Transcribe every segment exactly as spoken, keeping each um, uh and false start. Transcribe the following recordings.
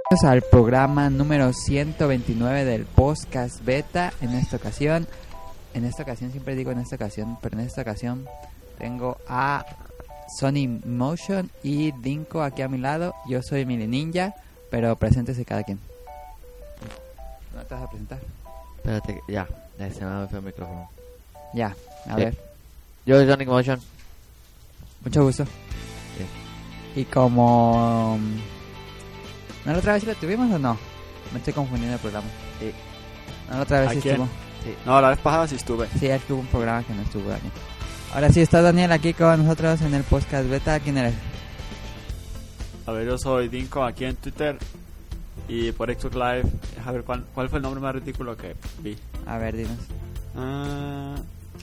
Al programa número ciento veintinueve del podcast beta. En esta ocasión, en esta ocasión siempre digo en esta ocasión, pero en esta ocasión tengo a Sony Motion y Dinko aquí a mi lado. Yo soy Mili Ninja, pero preséntese cada quien. ¿No te vas a presentar? Espérate, ya, ya se me fue el micrófono. Ya, a Sí. ver. Yo soy Sonic Motion. Mucho gusto. Sí. Y como... ¿No la otra vez la tuvimos o no? Me estoy confundiendo el programa. Sí. ¿No la otra vez ¿A sí quién? estuvo? Sí. No, la vez pasada sí estuve. Sí, es que hubo un programa que no estuvo Daniel. Ahora sí está Daniel aquí con nosotros en el podcast beta. ¿Quién eres? A ver, yo soy Dinko aquí en Twitter y por Xbox Live. A ver, ¿cuál, cuál fue el nombre más ridículo que vi? A ver, dinos. Ah,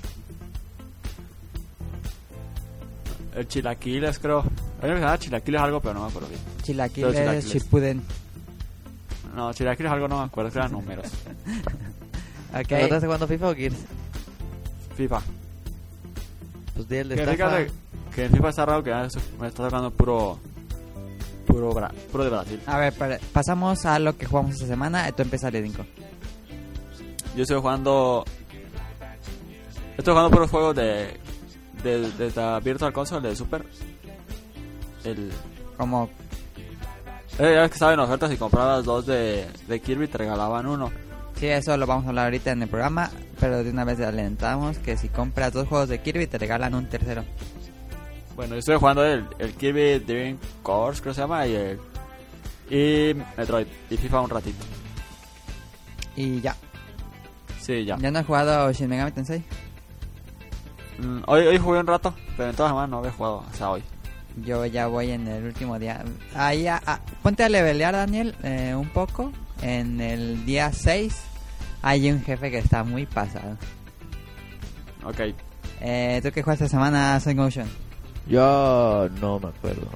el Chilaquiles, creo. A mí me llamaba Chilaquiles algo, pero no me acuerdo bien. Chilaquiles, Chilaquiles. Shippuden. No, Chilaquiles algo no me acuerdo, que eran números. Ok. ¿Te estás jugando FIFA o Gears? FIFA. Pues di el de Que estafa. fíjate que en FIFA está raro que ya me está tocando puro. Puro, Bra- puro de Brasil. A ver, pa- pasamos a lo que jugamos esta semana. Tú empiezas, Dinko. Yo estoy jugando. Estoy jugando por los juegos de. De, de la Virtual Console de Super. El. Como, Eh, ya ves que estaban en ofertas y comprabas dos de, de Kirby te regalaban uno. sí, eso lo vamos a hablar ahorita en el programa. Pero de una vez alentamos que si compras dos juegos de Kirby te regalan un tercero. Bueno, yo estoy jugando el, el Kirby Dream Course, creo que se llama, y el. Y Metroid. Y FIFA un ratito. Y ya. Sí, ya. ¿Ya no has jugado Shin Megami Tensei? Mm, hoy, hoy jugué un rato, pero en todas las semanas no había jugado hasta hoy. Yo ya voy en el último día. Ahí, a, a- ponte a levelear, Daniel, eh, un poco. En el día seis hay un jefe que está muy pasado. Ok. Eh, ¿Tú qué juegas esta semana, Sonic Motion? Yo no me acuerdo.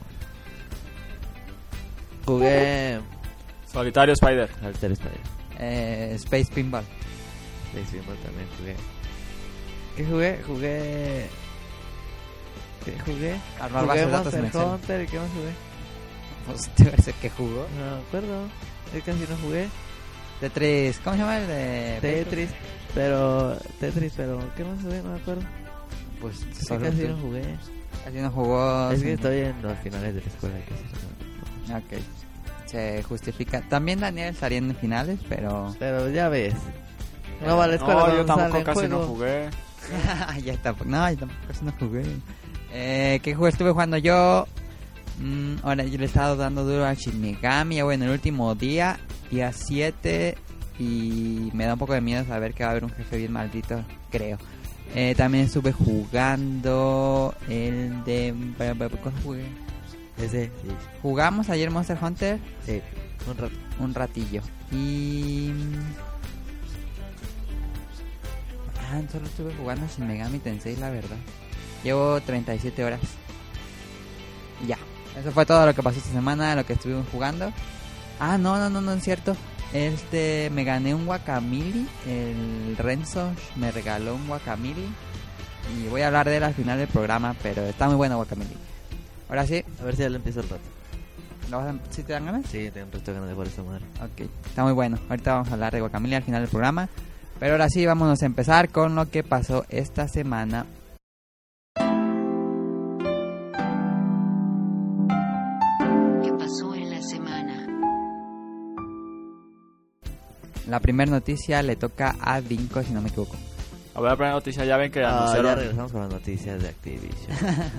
Jugué Solitario Spider. Alter Spider. Eh, Space Pinball. Sí, también jugué. ¿Qué jugué? Jugué... ¿Qué jugué? Armar Jugué bases de datos en Monster Excel. Hunter. ¿Y qué más jugué? Pues te parece que jugó. No me acuerdo. Yo casi no jugué. Tetris, ¿cómo se llama el de Tetris. Pero... Tetris, pero... ¿Qué más jugué? No me acuerdo. Pues Sí, solo casi tú. no jugué. Casi no jugó. Es que estoy en los finales de la escuela. y casi no- Ok. Se justifica. También Daniel estaría en finales, pero... Pero ya ves. No va a la escuela. No, cuando yo tampoco sale el casi no juego. jugué. ya tampoco, no, yo tampoco casi no jugué. Eh, ¿Qué juego estuve jugando yo? Mm, ahora yo le he estado dando duro a Shin Megami. Ya voy en el último día, día siete. Y me da un poco de miedo saber que va a haber un jefe bien maldito, creo. Eh, también estuve jugando el de... ¿Cuál jugué? Ese, sí. Jugamos ayer Monster Hunter Sí, un rato. un ratillo. Y... Ah, solo estuve jugando Shin Megami Tensei, la verdad. Llevo treinta y siete horas. Y ya. Eso fue todo lo que pasó esta semana, lo que estuvimos jugando. Ah, no, no, no, no es cierto. Este, me gané un Guacamole. El Renzo me regaló un Guacamole. Y voy a hablar de él al final del programa, pero está muy bueno Guacamole. Ahora sí, A ver si ya lo empiezo el rato. ¿lo vas a- ¿sí te dan ganas? Sí, tengo un resto de ganas de jugar esta madre. Ok, está muy bueno. Ahorita vamos a hablar de Guacamole al final del programa. Pero ahora sí, vámonos a empezar con lo que pasó esta semana. ¿Qué pasó en la semana? La primera noticia le toca a Dinko, si no me equivoco. A ver, la primera noticia, ya ven que Ah, ya anunciaron. regresamos con las noticias de Activision.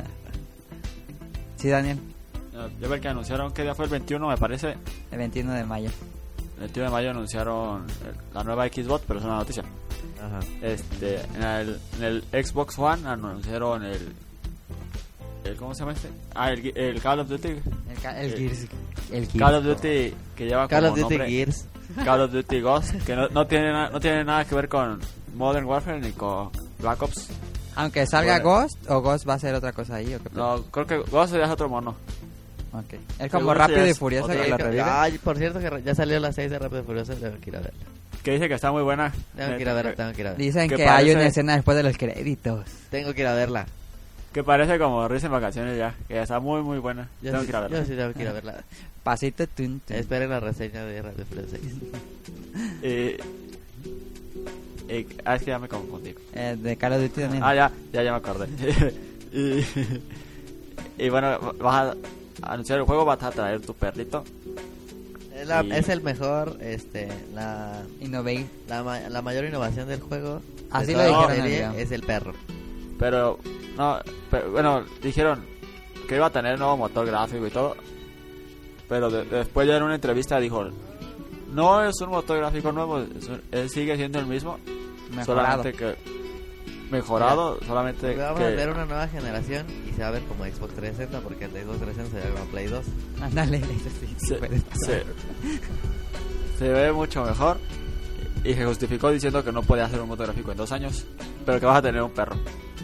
Sí, Daniel, Ya ven que anunciaron que día fue el veintiuno, me parece. el veintiuno de mayo. El veintiuno de mayo anunciaron eh, la nueva Xbox, pero es una noticia. Ajá. Este, en el, en el Xbox One anunciaron el, el ¿cómo se llama este? Ah, el, el Call of Duty. El, ca- el Eh, Gears. El Gears. Call of Duty que lleva Call of como Duty nombre Gears. Call of Duty Ghost, que no, no tiene na- no tiene nada que ver con Modern Warfare ni con Black Ops. Aunque salga Bueno. Ghost, o Ghost va a ser otra cosa ahí, ¿o qué? No, creo que Ghost ya es otro mono. Ok. Es como Seguro Rápido sí y es Furioso otra que lo Que- revive. Ay, por cierto que ya salió las seis de Rápido y Furioso. Tengo que ir a verla. Que dice que está muy buena. Tengo que ir a verla, tengo que ir a verla. Dicen ¿Qué que hay parece? una escena después de los créditos. Tengo que ir a verla. Que parece como Risa en Vacaciones ya, que está muy muy buena. Yo, Tengo sí, que ir a verla. yo sí tengo que ir a verla. Pasito tun, tun. Esperen la reseña de Radio Flash seis. Y, y- ah, es que ya me confundí. Eh, de Call of Duty también. Ah, ya, ya, ya me acordé. y, y bueno, vas a anunciar el juego, vas a traer tu perrito. Es, la- Y- es el mejor, este, la, Innovate. la, ma- la mayor innovación del juego. de Así toda lo la dijeron en el serie, video. es el perro. Pero, no, pero, bueno, dijeron que iba a tener nuevo motor gráfico y todo. Pero de- después ya en una entrevista dijo, no es un motor gráfico nuevo, es un- él sigue siendo el mismo. Mejorado. Solamente que mejorado, solamente Vamos que a ver una nueva generación y se va a ver como Xbox trescientos sesenta porque el de Xbox trescientos sesenta se ve como Play dos. Ándale, eso sí, sí se, puede pasar. se, se ve mucho mejor. Y se justificó diciendo que no podía hacer un motor gráfico en dos años, pero que vas a tener un perro.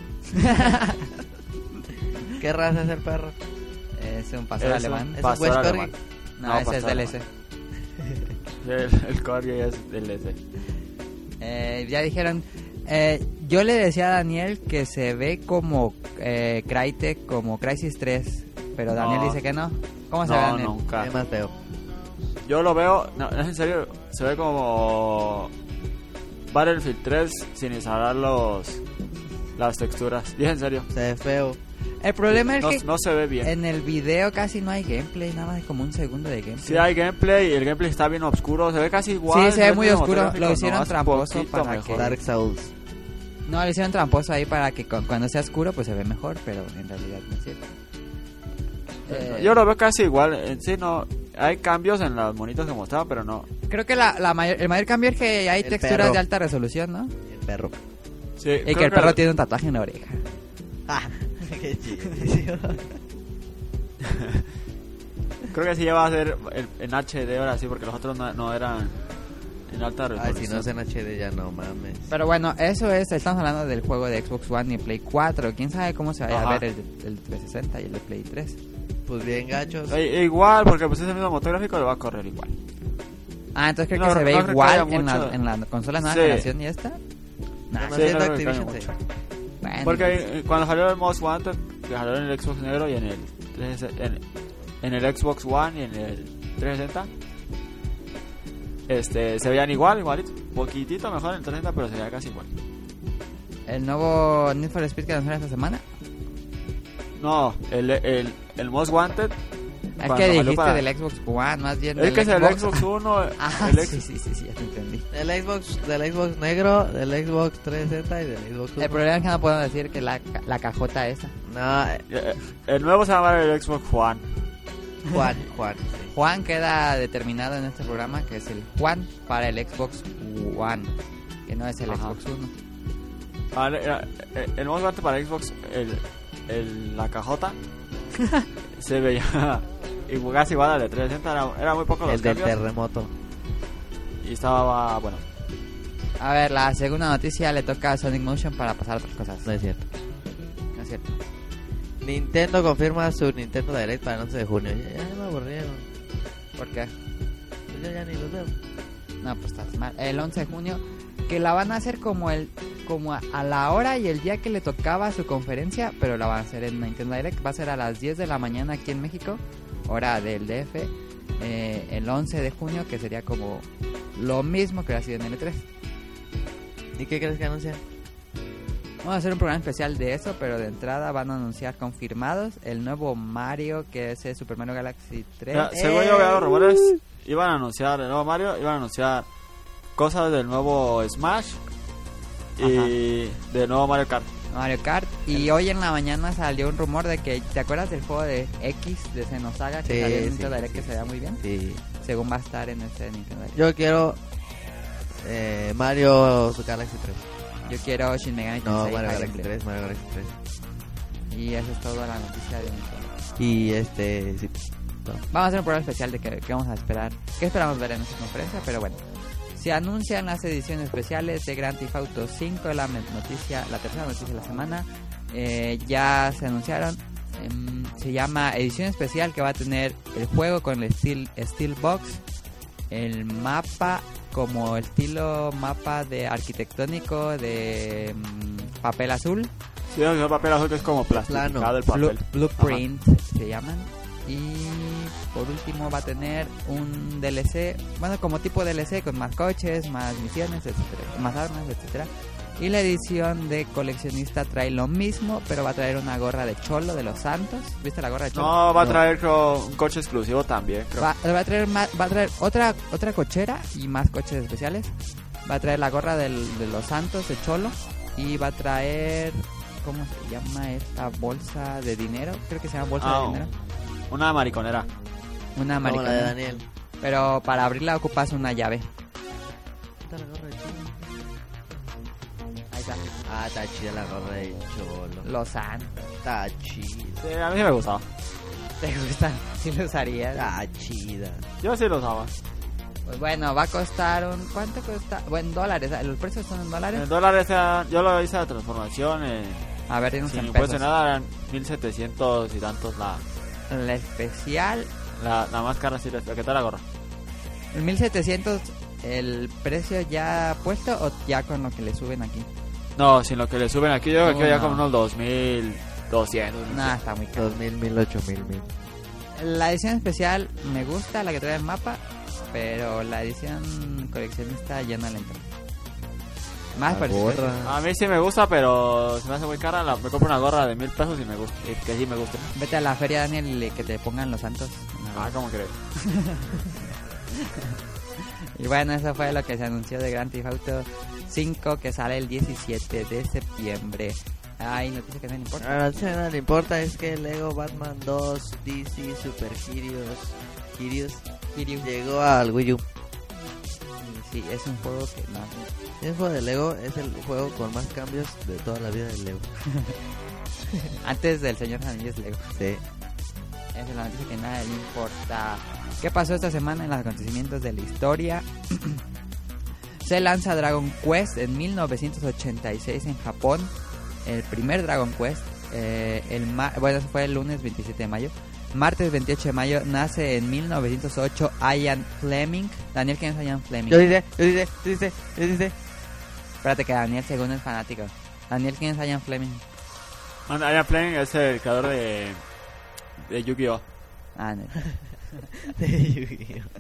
¿Qué raza es el perro? Es un pastor Es alemán. un ¿Es pastor un West alemán. No, no, ese es pastor D L C. El, el Corgi es D L C. Eh, ya dijeron, eh, yo le decía a Daniel que se ve como eh, Crytek, como Crysis tres, pero Daniel No. dice que no. ¿Cómo se ve No, Daniel? nunca. Es más feo. Yo lo veo, no, es en serio, se ve como Battlefield tres sin instalar los las texturas. Y es en serio, Se ve feo. El problema es no, que no se ve bien. en el video casi no hay gameplay, nada más como un segundo de gameplay. Sí hay gameplay y el gameplay está bien oscuro, se ve casi igual. Sí, se ve no es muy el motor oscuro, gráfico, lo hicieron nomás tramposo poquito para mejor. que- Dark Souls. No, le hicieron tramposo ahí para que cu- cuando sea oscuro pues se ve mejor, pero en realidad no es cierto. Eh, Yo lo veo casi igual, en sí no, hay cambios en los monitos que mostraba, pero no. Creo que la, la mayor, el mayor cambio es que hay El texturas perro. de alta resolución, ¿no? El perro. Sí, Y creo que el perro tiene un tatuaje en la oreja. Ah, qué chido. Creo que sí ya va a ser el- en H D ahora sí, porque los otros no, no eran en alta Ay, resolución. si no es en H D ya no mames. Pero bueno, eso es, estamos hablando del juego de Xbox One y Play cuatro. ¿Quién sabe cómo se vaya Ajá. a ver el, el trescientos sesenta y el de Play tres? Pues bien gachos. E- igual, porque pues ese mismo motor gráfico le va a correr igual. Ah, entonces creo No, que se ve no creo que igual haya en, la, mucho. en la consola nueva Sí. generación y esta. Nah, Además, sí, siendo no creo que Activision, cambie sí. bueno, Porque pues, eh, cuando salió el Most Wanted, que salió en el Xbox negro y en el trescientos sesenta, en, en el Xbox One y en el trescientos sesenta, este, se veían igual, igualito. Poquitito mejor en el trescientos sesenta, pero se veía casi igual. el nuevo Need for Speed que lanzaron esta semana. No, el, el, el Most Wanted. Es cuando que salió dijiste para- del Xbox One, más bien Es del que es el Xbox. Xbox One. Ah, el sí, X- sí, sí, sí, ya te entendí. Del Xbox, del Xbox negro, del Xbox trescientos sesenta y del Xbox One. El problema es que no puedo decir que la, ca- la cajota esa. No, eh, eh, El nuevo se llama el Xbox One. Juan, Juan. sí. Juan queda determinado en este programa que es el Juan para el Xbox One, que no es el Ajá. Xbox One. Vale, era- eh, el Most Wanted para Xbox, el, el, la cajota, se veía igual, casi igual al de trescientos sesenta. Era, era muy poco los El del cambios. terremoto. Y estaba, bueno, A ver, la segunda noticia le toca a Sonic Motion para pasar a otras cosas. No es cierto. No es cierto. Nintendo confirma su Nintendo Direct para el once de junio. Ya, ya me aburrieron. ¿Por qué? Pues yo ya ni los veo. No, pues estás mal. El once de junio, que la van a hacer como el como a, a la hora y el día que le tocaba su conferencia, pero la van a hacer en Nintendo Direct. Va a ser a las diez de la mañana aquí en México, hora del D F, eh, el once de junio, que sería como lo mismo que hubiera sido en el E tres. ¿Y qué crees que anuncian? Vamos a hacer un programa especial de eso, pero de entrada van a anunciar confirmados el nuevo Mario, que es el Super Mario Galaxy tres. ya, según yo veo los rumores, iban a anunciar el nuevo Mario, iban a anunciar cosas del nuevo Smash y del nuevo Mario Kart. Mario Kart. Y hoy en la mañana salió un rumor de que, ¿te acuerdas del juego de X de Xenosaga que Sí, salió en sí, Nintendo Direct sí, que se veía muy bien? Sí. Según va a estar en este Nintendo Direct. Yo quiero eh, Mario Galaxy tres. Yo quiero Shin Megami No, Tensei Mario Fire Galaxy Emblem. tres, Mario Galaxy tres. Y eso es toda la noticia de Nintendo. Y este, sí. No. Vamos a hacer un programa especial de que, que vamos a esperar. ¿Qué esperamos ver en esta conferencia? Pero bueno. Se anuncian las ediciones especiales de Grand Theft Auto cinco, la me- noticia, la tercera noticia de la semana. Eh, ya se anunciaron. Em, se llama edición especial, que va a tener el juego con el Steel, Steel Box, el mapa como estilo mapa de arquitectónico de mm, papel azul, Sí, el papel azul que es como plastificado el Blue- papel. Blueprint se llaman. Y por último va a tener un D L C, bueno, como tipo D L C con más coches, más misiones, etcétera, más armas, etcétera. Y la edición de coleccionista trae lo mismo, pero va a traer una gorra de Cholo de los Santos. ¿Viste la gorra de Cholo? No, va a No. traer creo, un coche exclusivo también, creo. Va, va a traer más, va a traer otra otra cochera y más coches especiales. Va a traer la gorra del, de los Santos de Cholo y va a traer, ¿cómo se llama esta bolsa de dinero? Creo que se llama bolsa Ah, de dinero. Una mariconera. Una Como la de americana. Daniel. Pero para abrirla ocupas una llave. Está la gorra de Cholo. Ahí está. Ah, está chida la gorra de Cholo. Los Santos. Está chida. Sí, a mí sí me gustaba. ¿Te gustan? ¿Sí lo usarías? Está chida. Yo sí lo usaba. Pues bueno, va a costar un... ¿Cuánto cuesta? Bueno, en dólares. Los precios son en dólares. En dólares, eh, yo lo hice la transformación. Eh, A ver, dinos sin en impuesto pesos. ni nada, eran mil setecientos y tantos la, La especial, la, la más cara. Sí, ¿qué tal la gorra? el mil setecientos, ¿el precio ya puesto o ya con lo que le suben aquí? No, sin lo que le suben aquí, yo creo Oh, que ya no. como unos dos mil doscientos. No, está muy caro. Dos mil, mil, ocho mil, mil. La edición especial me gusta, la que trae el mapa, pero la edición coleccionista ya no le entra. Más La por el precio. gorra. A mí sí me gusta, pero se me hace muy cara. La, me compro una gorra de mil pesos y me gusta. Y que sí me gusta. Vete a la feria, Daniel, y le- que te pongan los santos. Ah, ¿cómo crees? Y bueno, eso fue lo que se anunció de Grand Theft Auto cinco, que sale el diecisiete de septiembre. Ay, noticia que no le importa. Ahora, si no le importa es que Lego Batman dos D C Super Heroes, Heroes Kiryu. llegó al Wii U. Sí, es un juego que no. El juego de Lego es el juego con más cambios de toda la vida de Lego. Antes del Señor Anillos Lego. Sí. Esa es la noticia que nada le importa. ¿Qué pasó esta semana en los acontecimientos de la historia? Se lanza Dragon Quest en mil novecientos ochenta y seis en Japón. El primer Dragon Quest. Eh, el ma- bueno, eso fue el lunes veintisiete de mayo. Martes veintiocho de mayo nace en mil novecientos ocho Ian Fleming. Daniel, ¿quién es Ian Fleming? Yo dice, yo dice, yo dice, yo dice. Espérate que Daniel según es fanático. Daniel, ¿quién es Ian Fleming? Ian Fleming es el creador de, de Yu-Gi-Oh! Ah, no. de Yu-Gi-Oh.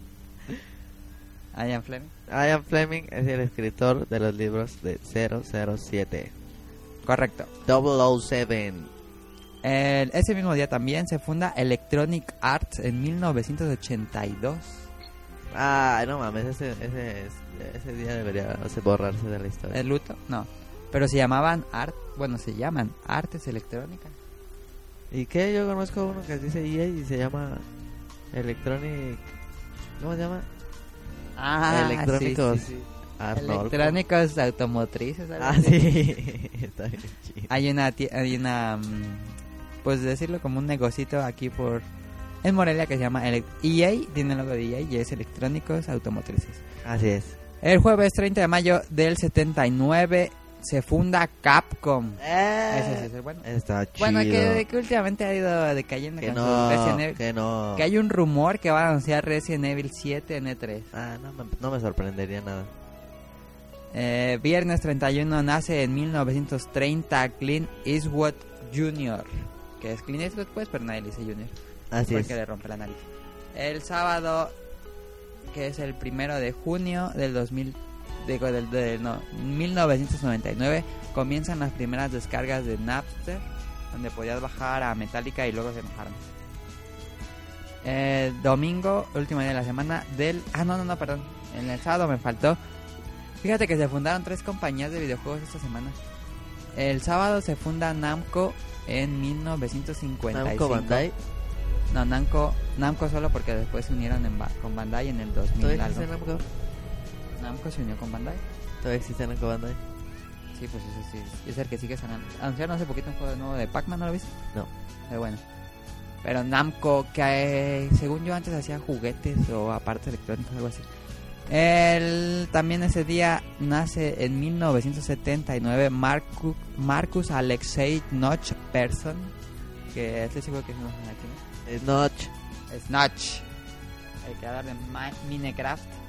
Ian Fleming. Ian Fleming es el escritor de los libros de cero cero siete. Correcto. double oh siete. El- ese mismo día también se funda Electronic Arts en mil novecientos ochenta y dos. Ah, no mames, ese, ese, ese día debería borrarse de la historia. ¿El luto? No. Pero se llamaban Art, bueno, se llaman Artes Electrónicas. ¿Y qué? Yo conozco uno que dice E A y se llama Electronic... ¿Cómo se llama? Ah, Electrónicos sí, sí, sí. Arnold. Electrónicos automotrices. algo Ah, así. sí. Está bien chido. Hay una, tie- hay una, mm, pues decirlo como un negocito aquí por en Morelia que se llama Elec- E A, tiene el logo de E A y es Electrónicos Automotrices. Así es. El jueves treinta de mayo del setenta y nueve se funda Capcom. Ese sí es el bueno. Está chido. Bueno, que, que últimamente ha ido decayendo Que con su no, Resident Evil. que no. Que hay un rumor que van a anunciar Resident Evil siete en E tres. Ah, no me, no me sorprendería nada. Eh, viernes treinta y uno nace en mil novecientos treinta Clint Eastwood junior Que es Clint Eastwood, pues, pero nadie le dice Junior. Así Porque es. le rompe la nariz. El sábado, que es el primero de junio del dos mil, digo, del, del- no, mil novecientos noventa y nueve, comienzan las primeras descargas de Napster, donde podías bajar a Metallica y luego se enojaron. Eh, domingo, último día de la semana del... Ah, no, no, no, perdón. En el sábado me faltó. Fíjate que se fundaron tres compañías de videojuegos esta semana. El sábado se funda Namco en mil novecientos cincuenta y cinco. Namco Bandai. No, Namco, Namco solo porque después se unieron en ba- con Bandai en el dos mil ¿Todavía algo. existe Namco? Namco se unió con Bandai. ¿Todavía existe Namco Bandai? Sí, pues eso sí. Es el que sigue sonando. Anunciaron hace poquito un juego nuevo de Pac-Man, ¿no lo viste? No. Pero bueno. Pero Namco, que eh, según yo antes hacía juguetes o aparatos electrónicos, algo así. El, también ese día nace en mil novecientos setenta y nueve Marcus, Marcus Alexei Notch Persson, que estoy seguro que es un aquí, ¿no? Es Notch. Es Notch, el creador de Ma- Minecraft.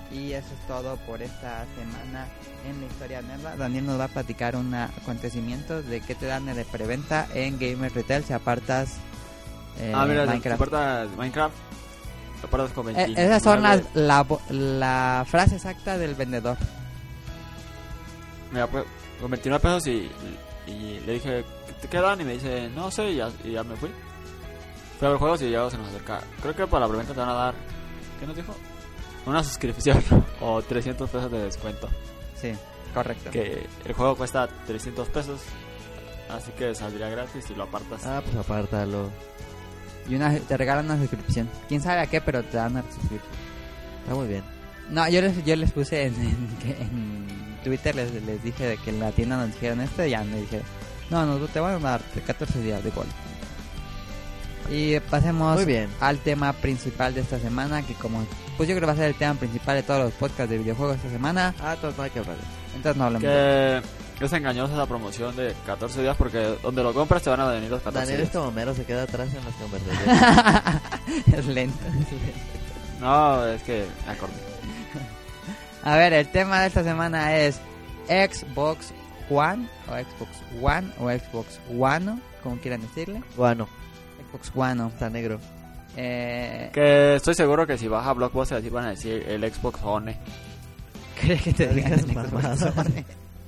Y eso es todo por esta semana en la historia nerda. Daniel nos va a platicar un acontecimiento de qué te dan de preventa en Gamer Retail si apartas eh, ah, mira, Minecraft. si apartas Minecraft, lo apartas con Eh, veintinueve. esas son las, la, la frase exacta del vendedor. Mira, pues, con veintinueve pesos y, y le dije, ¿qué te quedan? Y me dice, no sé, y ya, y ya me fui. Fui a ver juegos y ya se nos acerca. Creo que para la preventa te van a dar, ¿qué nos dijo? Una suscripción o trescientos pesos de descuento. Sí, correcto. Que el juego cuesta trescientos pesos, así que saldría gratis si lo apartas. Ah, pues apártalo. Y una, te regalan una suscripción. Quién sabe a qué, pero te dan una suscripción. Está muy bien. No, yo les, yo les puse en, en, en Twitter, les, les dije de que en la tienda nos dijeron esto y ya me dijeron, no, no, te van a dar catorce días de gol. Y pasemos Muy bien. al tema principal de esta semana, que como pues yo creo que va a ser el tema principal de todos los podcasts de videojuegos esta semana. Ah, entonces no hay que hablar. Entonces no hablemos de Que es engañosa esa promoción de catorce días porque donde lo compras te van a venir los catorce Daniel días. es como mero, se queda atrás en las conversaciones. es lento. No, es que me acordé. A ver, el tema de esta semana es Xbox One o Xbox One o Xbox One, como quieran decirle. Bueno, Xbox One. está negro. Eh, Que estoy seguro que si vas a Blockbuster así van a decir el Xbox One. ¿Crees que te No digan digas el Xbox mamadas. One?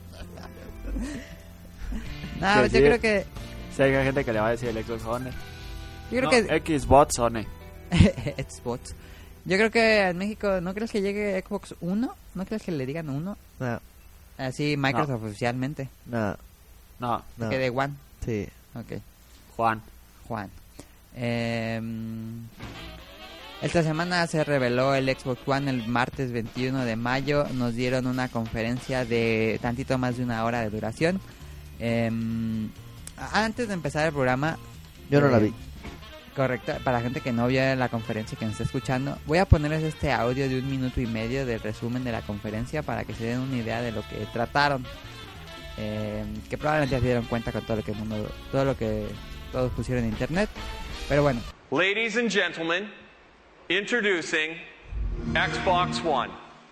No, Que yo sí. creo que Si hay gente que le va a decir el Xbox One. yo creo No, que Xbox One. Xbox. Yo creo que en México no crees que llegue Xbox One, no crees que le digan uno, No, así Microsoft oficialmente, no, No, no. que de One. Sí. Okay. Juan. Juan. Eh, esta semana se reveló el Xbox One el martes veintiuno de mayo. Nos dieron una conferencia de tantito más de una hora de duración. Eh, antes de empezar el programa... Yo no la eh, vi. Correcto, para la gente que no vio la conferencia y que nos está escuchando, voy a ponerles este audio de un minuto y medio del resumen de la conferencia para que se den una idea de lo que trataron. Eh, que probablemente ya se dieron cuenta con todo lo que el mundo, todo lo que todos pusieron en internet. Pero bueno, Ladies and gentlemen, introducing Xbox One.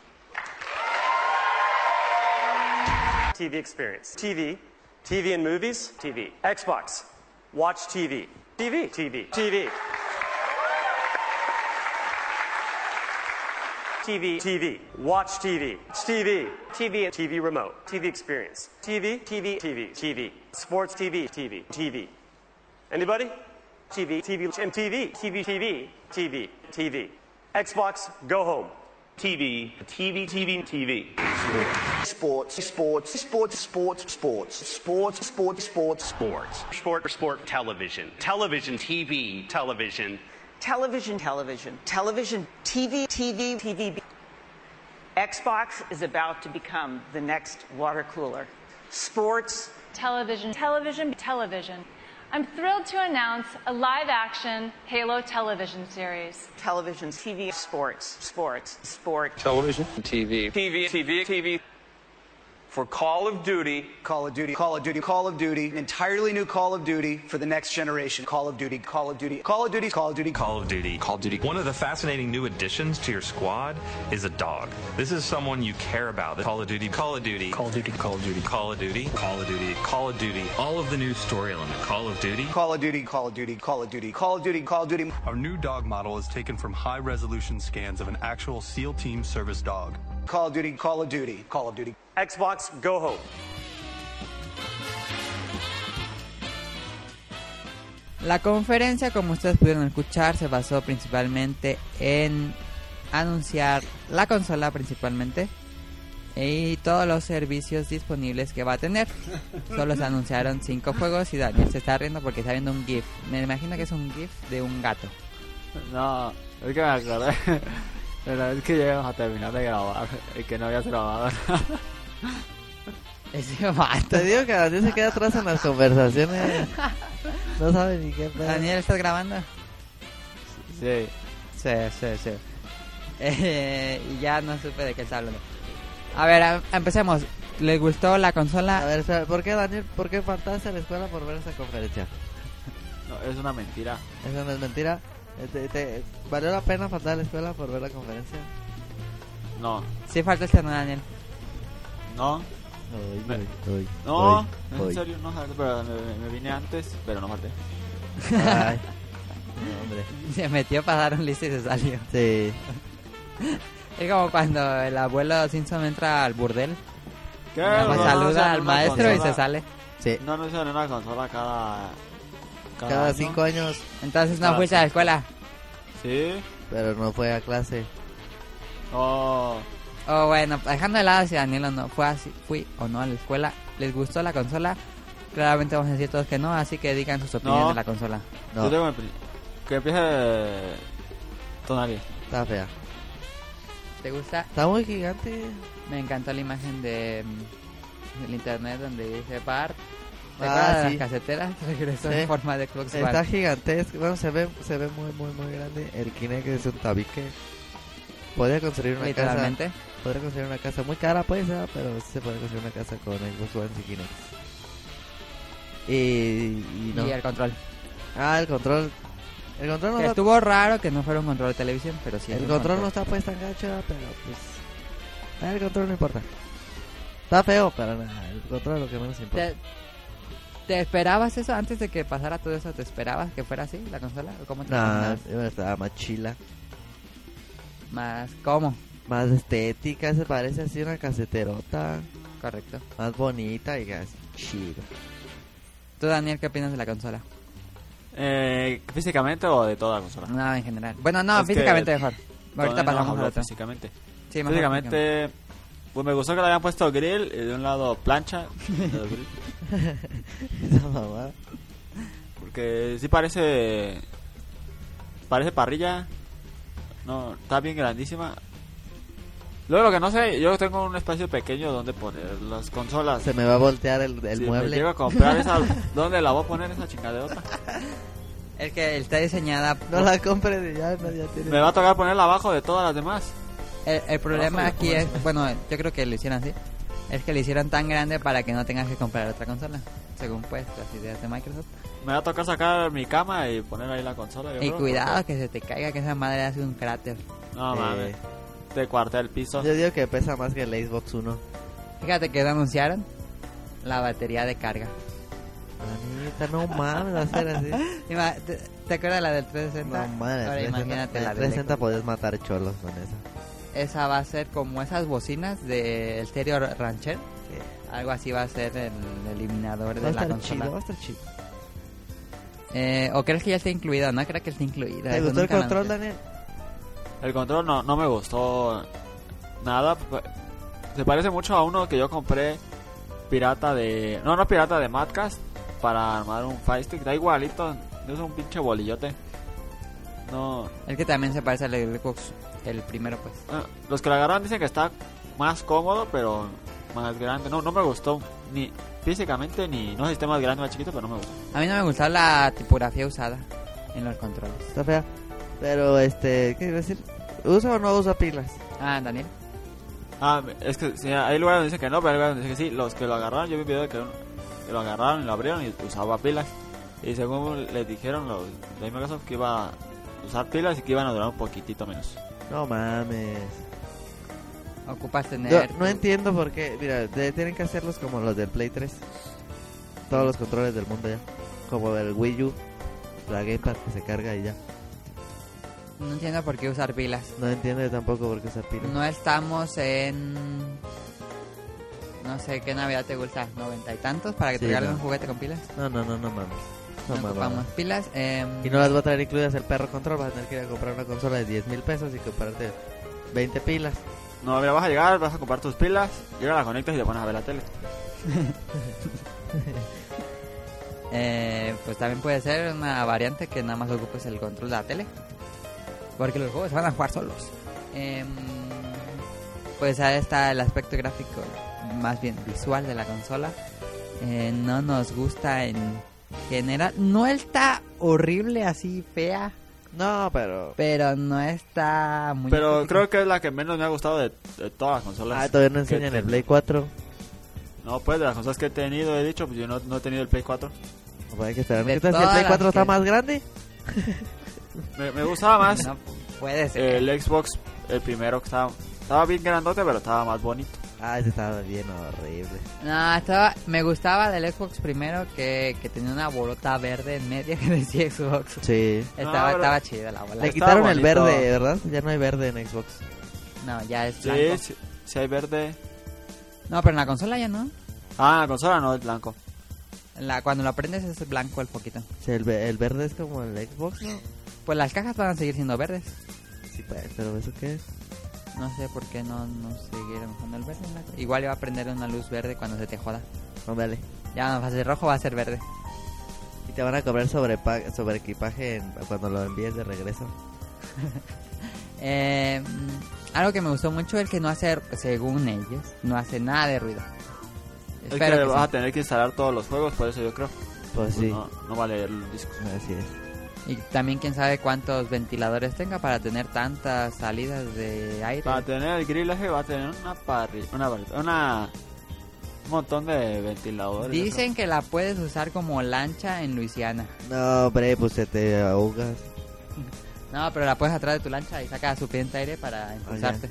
T V experience. T V. T V and movies. T V. Xbox. Watch T V. T V. T V. T V. T V. T V. Watch T V. T V. T V and T V remote. T V experience. T V. T V. T V. T V. Sports T V. T V. T V. Anybody? T V. T V. And T V. T V. T V. T V. T V. Xbox. Go home. T V. T V. T V. T V. Sports, sports, sports, sports, sports, sports, sports, sports, sports. Sport, sport, television. Television, T V, television. Television, television, television, T V, T V, T V. Xbox is about to become the next water cooler. Sports, Television, television, television. I'm thrilled to announce a live-action Halo television series. television, T V, sports, sports, sport. Television, T V. T V, T V, T V. For Call of Duty. Call of Duty, Call of Duty, Call of Duty, an entirely new Call of Duty for the next generation. Call of Duty, Call of Duty, Call of Duty, Call of Duty, Call of Duty. Call of Duty. One of the fascinating new additions to your squad is a dog. This is someone you care about. Call of Duty. Call of Duty. Call of Duty. Call of Duty. Call of Duty. Call of Duty. Call of Duty. All of the new story element. Call of Duty. Call of Duty, Call of Duty, Call of Duty, Call of Duty, Call of Duty. Our new dog model is taken from high-resolution scans of an actual SEAL Team service dog. Call of Duty, Call of Duty, Call of Duty. Xbox, go home. la conferencia, como ustedes pudieron escuchar, se basó principalmente en anunciar la consola principalmente y todos los servicios disponibles que va a tener. Solo se anunciaron cinco juegos y Daniel se está riendo porque está viendo un GIF. Me imagino que es un GIF de un gato. No, es que me acordé de la vez que llegamos a terminar de grabar y que no habías grabado nada. Ese vato. Te digo que Daniel se queda atrás en las conversaciones. No sabe ni qué pedo. Daniel, ¿estás grabando? Sí. Sí, sí, sí. Eh, y ya no supe de qué está hablando. A ver, a- empecemos. ¿Les gustó la consola? A ver, espera, ¿por qué Daniel, por qué faltaste a la escuela por ver esa conferencia? No, es una mentira. Eso no es mentira. Eh, te- te- ¿Valió la pena faltar a la escuela por ver la conferencia? No. Sí falta el terno, Daniel. No. Ay, Me- ay, ay, No, ay, en ay. serio, no, pero me, me vine antes, pero no falté. Ay. No, hombre. Se metió para dar un listo y se salió. Sí. Es como cuando el abuelo Simpson entra al burdel. ¿Qué? Nada más No, saluda anuncian al una maestro y consola- se sale. Sí. No anuncian una consola cada... Cada año. cinco años. Entonces no Cada fuiste a la cinco. escuela. Sí. Pero no fue a clase. Oh, O bueno, dejando de lado si Daniel o no fue así, fui o no a la escuela, ¿les gustó la consola? Claramente vamos a decir todos que no, así que digan sus opiniones No. de la consola. No, yo tengo el pri- que empiece Tonali. está fea. ¿Te gusta? Está muy gigante. Me encantó la imagen de mm, del internet donde dice Bart. ¿Te Ah, acuerdas de sí. las caseteras? Regresó Sí. en forma de Xbox Está One. gigantesco. Bueno, se ve, se ve muy, muy, muy grande. El Kinect es un tabique. Podría construir una Literalmente. casa. Podría construir una casa muy cara, pues, ¿eh? Pero sí se puede construir una casa con Xbox One y Kinect. Y, y no. Y el control. Ah, el control. El control no Que está, estuvo raro que no fuera un control de televisión, pero sí. es el un control no está pues tan gacho, pero pues. ah, el control no importa. Está feo, pero nada, el control es lo que menos importa. ¿Te, ¿Te esperabas eso antes de que pasara todo eso? ¿Te esperabas que fuera así la consola? ¿O cómo te Nah, imaginabas? yo estaba más chila. Más, ¿cómo? Más estética, se parece así una caseterota. Correcto. Más bonita y así chido. ¿Tú, Daniel, qué opinas de la consola? Eh, ¿Físicamente o de toda la consola? No, en general. Bueno, no, Es que físicamente mejor. Ahorita Todavía no pasamos habló al otro. físicamente. Sí, mejor Físicamente, pues me gustó que le hayan puesto grill y de un lado plancha. de grill, Esa mamada. porque sí parece. Parece parrilla. No, está bien grandísima. Luego lo que no sé, yo tengo un espacio pequeño donde poner las consolas. Se me va a voltear el, el si me mueble. llego a comprar esa, ¿dónde la voy a poner esa chingaderota? Es que está diseñada... No la compres y ya, no, ya tiene. Me va a tocar ponerla abajo de todas las demás. El, el problema Abajo de aquí es... comercio. Bueno, yo creo que lo hicieron así. Es que lo hicieron tan grande para que no tengas que comprar otra consola. Según pues las ideas de Microsoft. Me va a tocar sacar mi cama y poner ahí la consola. yo Y creo, cuidado porque- que se te caiga, que esa madre hace un cráter. No Eh, mames. Te cuartea el piso. Yo digo que pesa más que el Xbox One. Fíjate que anunciaron la batería de carga. Manita, no mames, va a ser así. Ima- ¿Te, te acuerdas la del trescientos sesenta? No mames, Ahora imagínate la la del trescientos sesenta Xbox. podías matar cholos con esa. Esa va a ser como esas bocinas del Stereo Rancher. Algo así va a ser el eliminador Va a de la estar consola. chido, va a estar chido. Eh, ¿O crees que ya está incluido? No creo que esté incluido. ¿Te eso gustó el nunca lo control, anunciaron. Daniel? El control no, no me gustó nada. Se parece mucho a uno que yo compré pirata de... No, no pirata de Madcast para armar un Fire Stick. Da igualito. Es un pinche bolillote. No... Es que también se parece al Xbox, el primero pues. ah, los que lo agarran dicen que está más cómodo, pero más grande. No, no me gustó. Ni físicamente, ni... No sé si esté más grande o más chiquito, pero no me gustó. A mí no me gustó la tipografía usada en los controles. Está fea. Pero, este, ¿qué iba a decir? ¿Usa o no usa pilas? Ah, Daniel. Ah, es que sí, hay lugares donde dicen que no, pero hay lugares donde dicen que sí. Los que lo agarraron, yo vi un video de que, que lo agarraron y lo abrieron y usaba pilas. Y según les dijeron los de Microsoft que iba a usar pilas y que iban a durar un poquitito menos. No mames. Ocupas tener... Yo no tu- entiendo por qué. Mira, de- tienen que hacerlos como los del Play tres. Todos los controles del mundo ya. Como el Wii U. La Gamepad que se carga y ya. No entiendo por qué usar pilas. No entiendo yo tampoco por qué usar pilas. No estamos en... No sé, ¿qué Navidad te gusta? ¿Noventa y tantos? ¿Para que te Sí, regalen no. un juguete con pilas? No, no, no, no mames. No, No, mames. ocupamos pilas. Eh, Y no las va a traer incluidas el perro control. Vas a tener que ir a comprar una consola de diez mil pesos y comprarte veinte pilas. No, mira, vas a llegar, vas a comprar tus pilas, llegas, la conectas y te pones a ver la tele. eh, pues también puede ser una variante que nada más ocupes el control de la tele. Porque los juegos se van a jugar solos. Eh, pues ahí está el aspecto gráfico, más bien visual de la consola. Eh, no nos gusta en general. No está horrible así fea, No, pero... pero no está muy... Pero estética. creo que es la que menos me ha gustado de, de todas las consolas. Ah, todavía no que enseñan he el Play cuatro. No, pues de las consolas que he tenido, he dicho, pues yo no, no he tenido el Play cuatro. No, pues hay que esperar. De ¿Qué tal si el todas Play las cuatro está que- más grande? Me, me gustaba más No puede ser. el Xbox, el primero que estaba estaba bien grandote, pero estaba más bonito. Ah, ese estaba bien horrible. No, estaba, me gustaba del Xbox primero que, que tenía una bolota verde en medio que decía Xbox. Sí. Estaba, No, estaba chida la bola. Le Estaba quitaron el bonito. verde, ¿verdad? Ya no hay verde en Xbox. No, ya es Sí, blanco. sí, sí hay verde. No, pero en la consola ya no. Ah, en la consola no es blanco. En la, cuando lo prendes es blanco el poquito. O sea, el, ve- el verde es como el Xbox, ¿no? Pues las cajas van a seguir siendo verdes. Sí, pues, pero ¿eso qué es? No sé por qué no, no siguieron usando el verde. en la- Igual iba a prender una luz verde cuando se te joda. Ándale. Ya no va a ser rojo, va a ser verde. Y te van a cobrar sobre, sobre equipaje en- cuando lo envíes de regreso. Eh, mm, algo que me gustó mucho es que no hace, según ellos, no hace nada de ruido. Es Espero que, que vas a sí. tener que instalar todos los juegos, por eso yo creo. Pues sí. No, no va a leer el disco. Así es. Y también quién sabe cuántos ventiladores tenga para tener tantas salidas de aire. Para tener el grillaje va a tener una parrilla, una, parrilla- una un montón de ventiladores. Dicen que la puedes usar como lancha en Luisiana. No, hombre, pues se te ahogas. No, pero la puedes atrás de tu lancha y saca suficiente aire para impulsarte.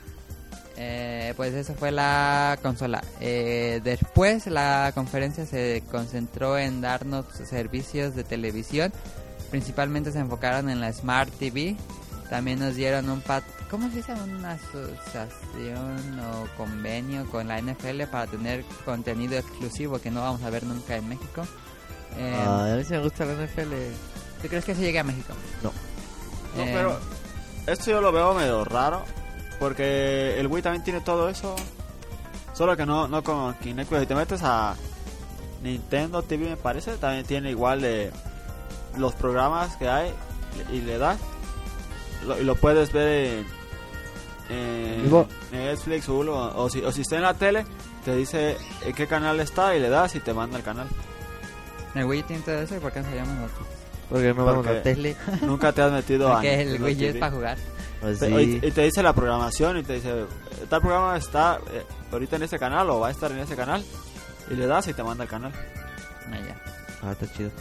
Eh, pues esa fue la consola. Eh, después la conferencia se concentró en darnos servicios de televisión. Principalmente se enfocaron en la Smart T V. También nos dieron un pat ¿cómo se dice? Una asociación o convenio con la N F L para tener contenido exclusivo que no vamos a ver nunca en México. Eh, Ah, a mí sí me gusta la N F L. ¿Tú crees que se llegue a México? No. No, Eh, pero esto yo lo veo medio raro. Porque el Wii también tiene todo eso. Solo que no, no con Kinect. Pero si te metes a Nintendo T V, me parece, también tiene igual de los programas que hay. Y le das. Lo, y lo puedes ver en, en Vivo. Netflix, Hulu. O, o, si, o si está en la tele, te dice en qué canal está y le das y te manda el canal. El Wii tiene todo eso y por qué nos llamamos nosotros. Porque no vamos Porque a tele. Nunca te has metido a Porque el Nintendo Wii T es V. para jugar. Pues Te- sí. y, y te dice la programación y te dice, tal programa está eh, ahorita en ese canal o va a estar en ese canal. Y le das y te manda el canal. Ah, ya. Ah, está chido.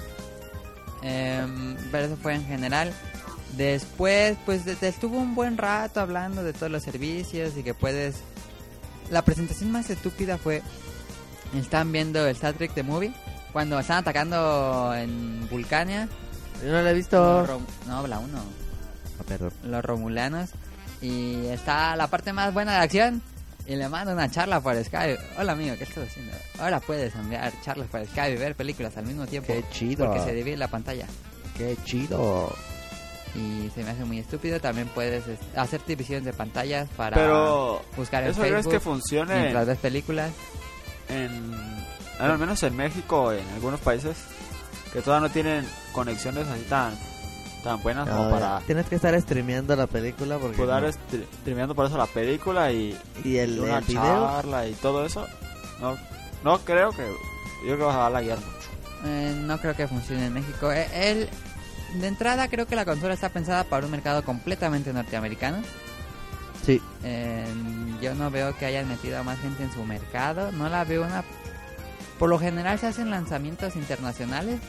Em, pero eso fue en general. Después, pues de- de- estuvo un buen rato hablando de todos los servicios y que puedes... La presentación más estúpida fue... Están viendo el Star Trek The Movie. Cuando están atacando en Vulcania. Yo no la he visto. Los Rom- no, la uno. Ah, perdón. Los romulanos. Y está la parte más buena de la acción. Y le manda una charla por Skype. Hola amigo, ¿qué estás haciendo? Ahora puedes enviar charlas por Skype y ver películas al mismo tiempo. Qué chido. Porque se divide la pantalla. Qué chido. Y se me hace muy estúpido. También puedes es, hacer divisiones de pantallas para Pero buscar en ¿eso crees Facebook que funcione mientras ves películas. en, al menos en México, en algunos países que todavía no tienen conexiones así tan tan buenas como No, para tienes que estar streameando la película porque poder no. estri- streameando por eso la película y, y el, una el video. charla y todo eso. No, no creo que yo creo que vas a la guiar mucho. Eh, no creo que funcione en México. Eh, el, de entrada creo que la consola está pensada para un mercado completamente norteamericano. Sí. Eh, yo no veo que hayan metido a más gente en su mercado. No la veo una... Por lo general se hacen lanzamientos internacionales.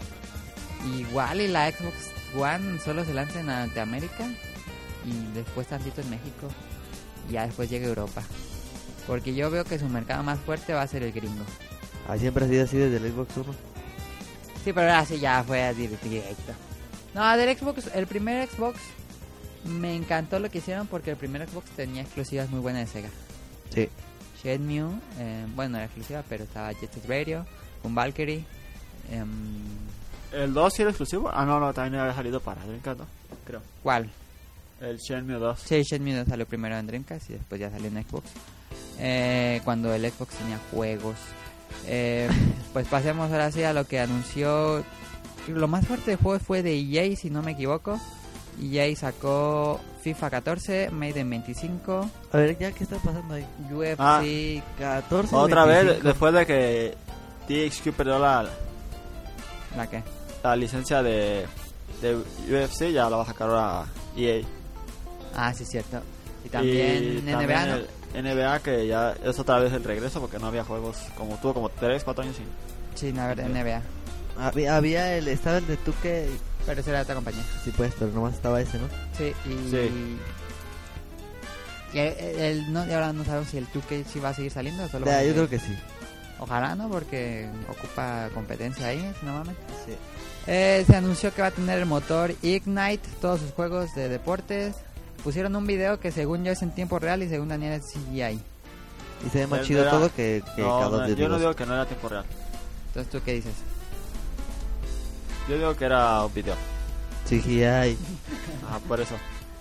Igual y la Xbox One solo se lanza en Norteamérica. Y después tantito en México. Y ya después llega a Europa. Porque yo veo que su mercado más fuerte va a ser el gringo. Ah, siempre ha sido así desde el Xbox uno. Sí, pero ahora sí ya fue a dir- directo. No, del Xbox, el primer Xbox me encantó lo que hicieron porque el primer Xbox tenía exclusivas muy buenas de Sega. Sí. Shenmue, eh, bueno, era exclusiva, pero estaba Jet Set Radio, un Valkyrie. em, ¿El dos sí era exclusivo? Ah, no, no, también había salido para Dreamcast, ¿no? Creo. ¿Cuál? El Shenmue dos. Sí, Shenmue dos salió primero en Dreamcast y después ya salió en Xbox. Eh, cuando el Xbox tenía juegos. Eh, pues pasemos ahora sí a lo que anunció. Lo más fuerte de juegos fue de E A, si no me equivoco. E A sacó FIFA catorce, Maiden veinticinco, A ver, ya, ¿qué está pasando ahí? U F C. Ah, catorce. Otra vez, veinticinco. después de que T H Q perdió la, ¿La qué? la licencia de, de U F C, ya la va a sacar ahora E A. Ah, sí, cierto. Y también Y N B A, ¿no? el N B A, que ya es otra vez el regreso porque no había juegos, como tuvo como tres, cuatro años sin. Sí, a ver, N B A. Había, había el, estaba el de tú que... Pero esa era otra compañía. Sí, pues, pero nomás estaba ese, ¿no? Sí, y... Sí. Y el, el- no, y ahora no sabemos si el dos K sí va a seguir saliendo. o Solo va Ya, a yo seguir- creo que sí. Ojalá, ¿no? Porque ocupa competencia ahí, si no mames. Sí. Eh, se anunció que va a tener el motor Ignite, todos sus juegos de deportes. Pusieron un video que según yo es en tiempo real y según Daniel es C G I. Y se ve más Era- chido todo que, que No, Call of no, Duty yo no dos. digo que no era tiempo real. Entonces, ¿tú qué dices? Yo digo que era un video. C G I. Ajá, por eso.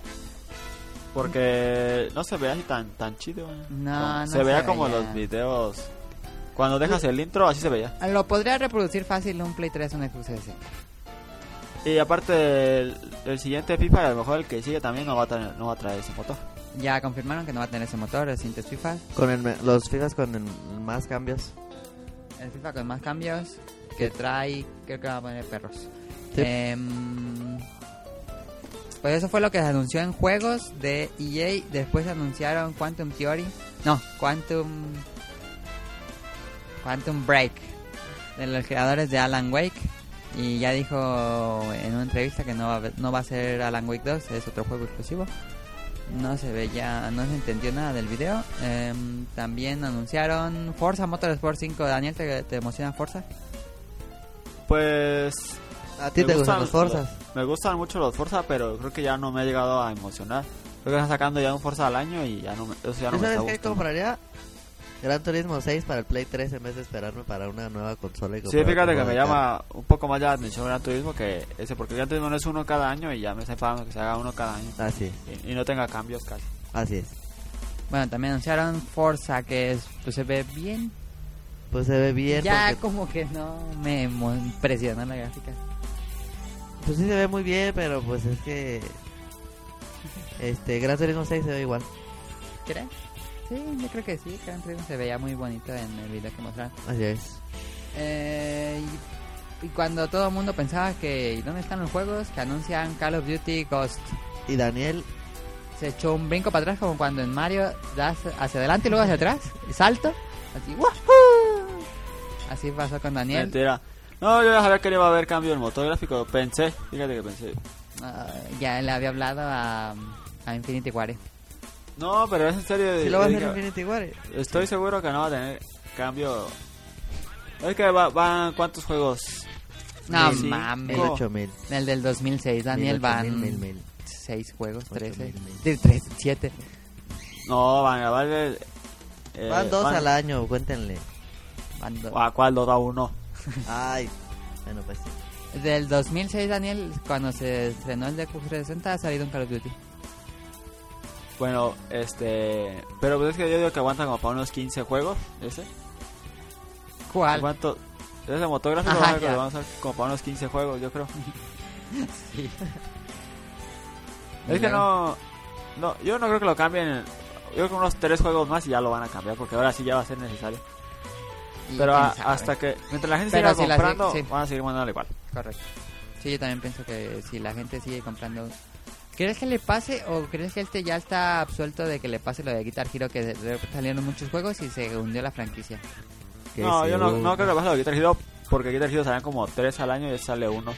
Porque no se veía así tan, tan chido. eh. No, Como- no se veía se como veía. los videos. Cuando dejas el intro, así se veía. Lo podría reproducir fácil un Play tres o un Xbox S. Y aparte, el, el siguiente FIFA, a lo mejor el que sigue también no va a traer, no va a traer ese motor. Ya confirmaron que no va a tener ese motor, el siguiente FIFA. Con el, me- los FIFAs con el- más cambios. El FIFA con más cambios que trae, creo que va a poner perros. Sí. Em, pues eso fue lo que se anunció en juegos de E A. Después anunciaron Quantum Theory. No, Quantum... Quantum Break. De los creadores de Alan Wake. Y ya dijo en una entrevista que no va a, haber- no va a ser Alan Wake dos, es otro juego exclusivo. No se veía, no se entendió nada del video. Em, también anunciaron Forza Motorsport cinco. Daniel, ¿te, te emociona Forza? Pues. ¿A ti me te gustan los Forzas? Me gustan mucho los Forza, pero creo que ya no me ha llegado a emocionar. Creo que están sacando ya un Forza al año y ya no me, eso ya no me ¿Sabes está qué gustando. compraría? Gran Turismo seis para el Play tres en vez de esperarme para una nueva consola. Y Sí, comprar fíjate otro que me juego de llama un poco más la atención Gran Turismo que ese, porque Gran Turismo no es uno cada año y ya me está enfadando que se haga uno cada año. carro. Así, Y, y no tenga cambios casi. así es. Bueno, también anunciaron Forza, que es, pues se ve bien. Pues se ve bien. Ya porque- como que no me emo- impresiona la gráfica. Pues sí se ve muy bien, pero pues es que... Este, Gran Turismo seis se ve igual. ¿Crees? Sí, yo creo que sí. Gran Turismo se veía muy bonito en el video que mostraron. Así es. Eh, y, y cuando todo el mundo pensaba que ¿y dónde están los juegos? Que anuncian Call of Duty Ghost. Y Daniel, Se echó un brinco para atrás como cuando en Mario das hacia adelante y luego hacia atrás. Y salto. Así, ¡wahoo! Así pasó con Daniel. Mentira. No, yo ya sabía que no iba a haber cambio en el motor gráfico. Pensé, fíjate que pensé. Ah, ya le había hablado a, a Infinity Ward. No, pero es en serio. si lo va a yo hacer dije, Infinity War. Estoy seguro que no va a tener cambio. Es que va- van cuántos juegos. No Cinco. mames. Mil, ocho mil. El del dos mil seis, Daniel, Mil, ocho van mil, mil, mil. seis juegos, Ocho trece. mil, mil. Sí, tres, siete. No, van a valer. eh, Van dos van- al año, cuéntenle. Van do- ¿A cuál lo da uno? Ay, bueno, pues sí. Del dos mil seis, Daniel, cuando se estrenó el de Xbox trescientos sesenta, ha salido un Call of Duty. Bueno, este. Pero pues es que yo digo que aguanta como para unos quince juegos. ¿Ese? ¿Cuál? ¿Cuánto? Ese motográfico Ajá, va a- ya. vamos a ver como para unos quince juegos, yo creo. Sí. Es que no, no, yo no creo que lo cambien. Yo creo que unos tres juegos más y ya lo van a cambiar porque ahora sí ya va a ser necesario. Y Pero quién a- sabe. hasta que mientras la gente Pero siga si la comprando, sig- sí. van a seguir mandándole igual. Correcto. Sí, yo también pienso que si la gente sigue comprando... ¿Crees que le pase o crees que este ya está absuelto de que le pase lo de Guitar Hero, que de repente salieron muchos juegos y se hundió la franquicia? Que No, sí, yo no, uh, no creo que pase lo de Guitar Hero porque Guitar Hero salen como tres al año y este sale uno.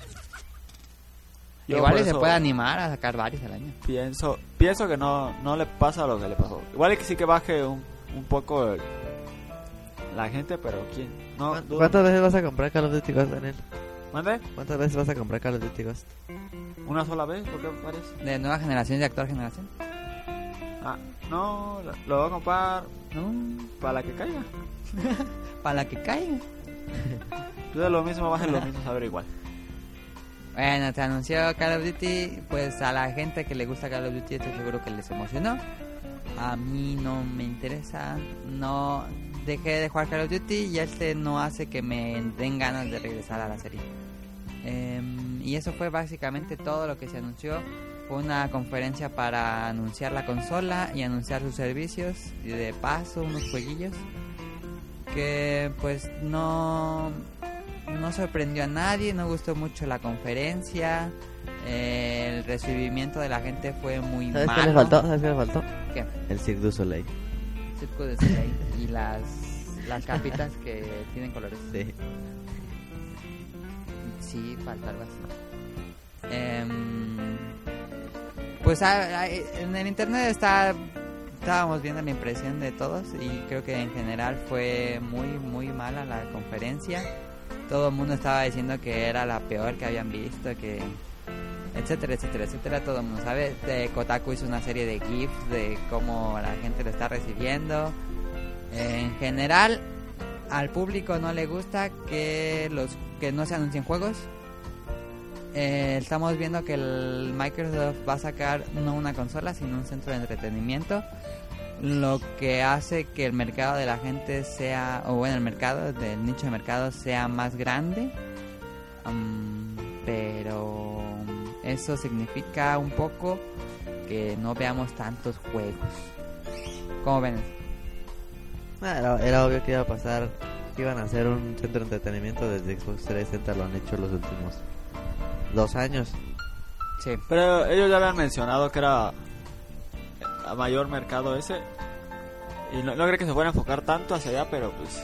Yo Igual por y se eso puede animar a sacar varios al año. Pienso, pienso que no, no le pasa lo que le pasó. Igual y que sí que baje un, un poco el- la gente, pero quién. No, ¿Cuántas dudo. cuántas veces vas a comprar Call of Duty Ghost, Daniel? ¿Mande? ¿Cuántas veces vas a comprar Call of Duty Ghost? ¿Una sola vez? ¿Por qué parece? ¿De nueva generación y de actual generación? Ah, no, lo, lo voy a comprar No, para la que caiga. para la que caiga. Yo de lo mismo, baje lo mismo, saber igual. Bueno, se anunció Call of Duty, pues a la gente que le gusta Call of Duty estoy seguro que les emocionó. A mí no me interesa, no dejé de jugar Call of Duty y este no hace que me den ganas de regresar a la serie. Em, y eso fue básicamente todo lo que se anunció. Fue una conferencia para anunciar la consola y anunciar sus servicios y de paso unos jueguillos que pues no no sorprendió a nadie, no gustó mucho la conferencia, eh, el recibimiento de la gente fue muy ¿Sabes malo. qué le faltó? ¿Sabes qué le faltó? ¿Qué? El Cirque du Soleil. Circo de Soleil y las las capitas que tienen colores. Sí. Sí, falta algo así. Em, pues ah, ah, en el internet está estábamos viendo la impresión de todos y creo que en general fue muy, muy mala la conferencia. Todo el mundo estaba diciendo que era la peor que habían visto, que etcétera, etcétera, etcétera. Todo el mundo sabe. De Kotaku hizo una serie de GIFs de cómo la gente lo está recibiendo. Eh, en general, al público no le gusta que los que no se anuncien juegos. Eh, estamos viendo que el Microsoft va a sacar no una consola, sino un centro de entretenimiento, lo que hace que el mercado de la gente sea, o bueno, el mercado del nicho de mercado sea más grande. Um, pero eso significa un poco que no veamos tantos juegos. ¿Cómo ven? Era, era obvio que iba a pasar, que iban a hacer un centro de entretenimiento desde Xbox trescientos sesenta, lo han hecho los últimos dos años. Sí. Pero ellos ya habían mencionado que era a mayor mercado ese. Y no, no creo que se fuera a enfocar tanto hacia allá, pero pues...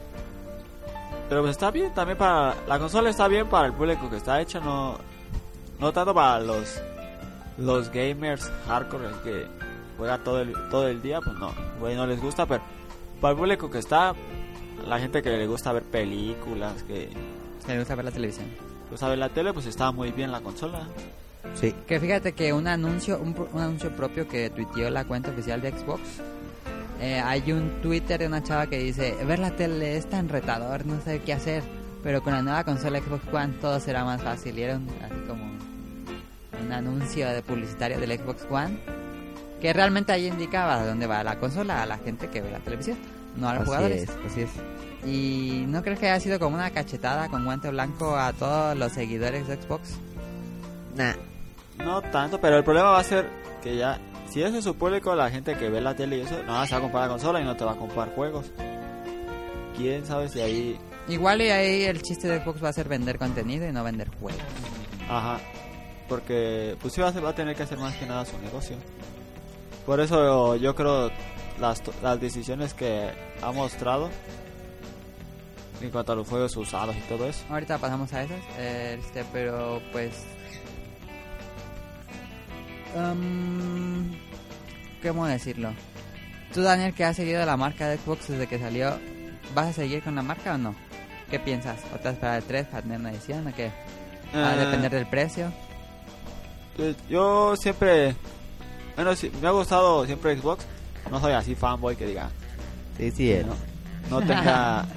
Pero pues está bien también para... La consola está bien para el público que está hecha, no... No tanto para los... Los gamers hardcore que juega todo el, todo el día, pues no, güey, no les gusta, pero... Para el público que está... La gente que le gusta ver películas, que... Que le gusta ver la televisión. Le gusta ver la tele, pues está muy bien la consola. Sí. Que fíjate que un anuncio, un, un anuncio propio que tuiteó la cuenta oficial de Xbox. Eh, hay un Twitter de una chava que dice: ver la tele es tan retador, no sé qué hacer, pero con la nueva consola Xbox One todo será más fácil. Y era un, así como un anuncio de publicitario del Xbox One, que realmente ahí indicaba a dónde va la consola, a la gente que ve la televisión, no a los Así jugadores. es, así es. ¿Y no crees que haya sido como una cachetada con guante blanco a todos los seguidores de Xbox? Nah. No tanto, pero el problema va a ser que ya... Si ese es su público, la gente que ve la tele y eso, no se va a comprar la consola y no te va a comprar juegos. ¿Quién sabe si ahí...? Igual y ahí el chiste de Xbox va a ser vender contenido y no vender juegos. Ajá. Porque pues sí va a, ser, va a tener que hacer más que nada su negocio. Por eso yo creo las, las decisiones que ha mostrado en cuanto a los juegos usados y todo eso. Ahorita pasamos a esas, eh, este, pero pues... Um, ¿Cómo decirlo? Tú, Daniel, que has seguido la marca de Xbox desde que salió, ¿vas a seguir con la marca o no? ¿Qué piensas? ¿O te vas a esperar el tres para tener una edición o qué? ¿Va a Eh, depender del precio? Pues, yo siempre... Bueno, sí, me ha gustado siempre Xbox. No soy así fanboy que diga... Sí, sí es. No, no tenga...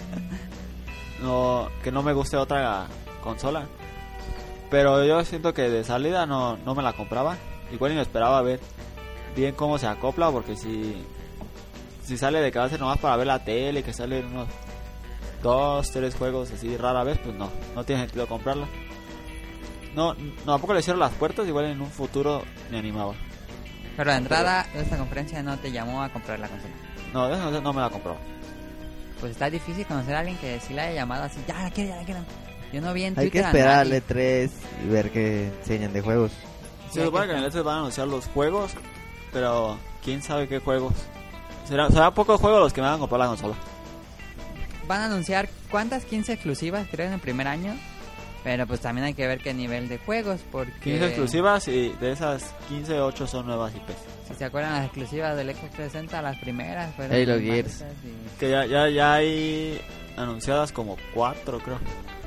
no, que no me guste otra consola. Pero yo siento que de salida no, no me la compraba. Igual ni me esperaba a ver bien cómo se acopla, porque si si sale de que va a ser nomás para ver la tele, que salen unos dos, tres juegos así rara vez, pues no, no tiene sentido comprarla. No, no, tampoco le cierro las puertas, igual en un futuro me animaba. Pero de entrada, esta conferencia no te llamó a comprar la consola. No, de eso no, no me la compró. Pues está difícil conocer a alguien que sí la haya llamado así, ya la quiero, ya la quiero. Yo no vi en Hay Twitter que a esperar al nadie. E tres y ver qué enseñan de juegos. Se supone que en el E tres van a anunciar los juegos, pero quién sabe qué juegos. Será, serán pocos juegos los que me van a comprar la consola. Van a anunciar cuántas quince exclusivas, creo, en el primer año. Pero pues también hay que ver qué nivel de juegos, porque... quince exclusivas y de esas quince, ocho son nuevas I Pes. Si se acuerdan las exclusivas del Xbox trescientos sesenta, las primeras fueron... Halo muy Gears. malitas y- Que ya, ya, ya hay anunciadas como cuatro, creo.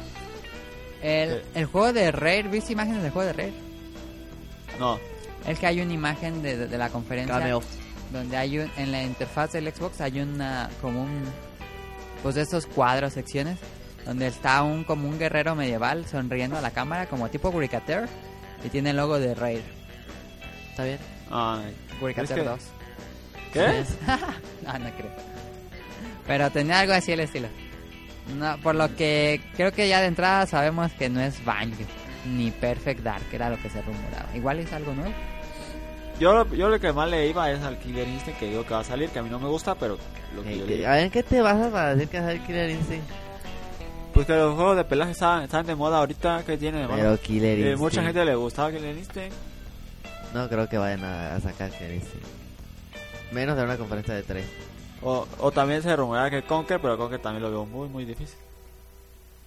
El, Eh. el juego de Rare, ¿viste imágenes del juego de Rare? No, Es que hay una imagen de, de, de la conferencia Cameo. donde hay un, en la interfaz del Xbox hay una como un pues de esos cuadros, secciones, donde está un como un guerrero medieval sonriendo a la cámara como tipo Guricater y tiene el logo de Rare. ¿Está bien? ay, Guricater es que- dos. ¿Qué? No, no creo. Pero tenía algo así el estilo. No, por lo que creo que ya de entrada sabemos que no es Banjo ni Perfect Dark, que era lo que se rumoraba. Igual es algo nuevo. Yo, yo lo que más le iba es al Killer Instinct, que digo que va a salir, que a mí no me gusta, pero lo que Eh, yo que- le a ver, ¿qué te vas a decir que es el Killer Instinct? Pues que los juegos de pelaje están, están de moda ahorita, que tiene de moda. Pero Killer Eh, Instinct. mucha gente le gustaba Killer Instinct. No creo que vayan a, a sacar Killer Instinct. Menos de una conferencia de tres. O, o también se rumoraba que Conker, pero Conker también lo veo muy, muy difícil.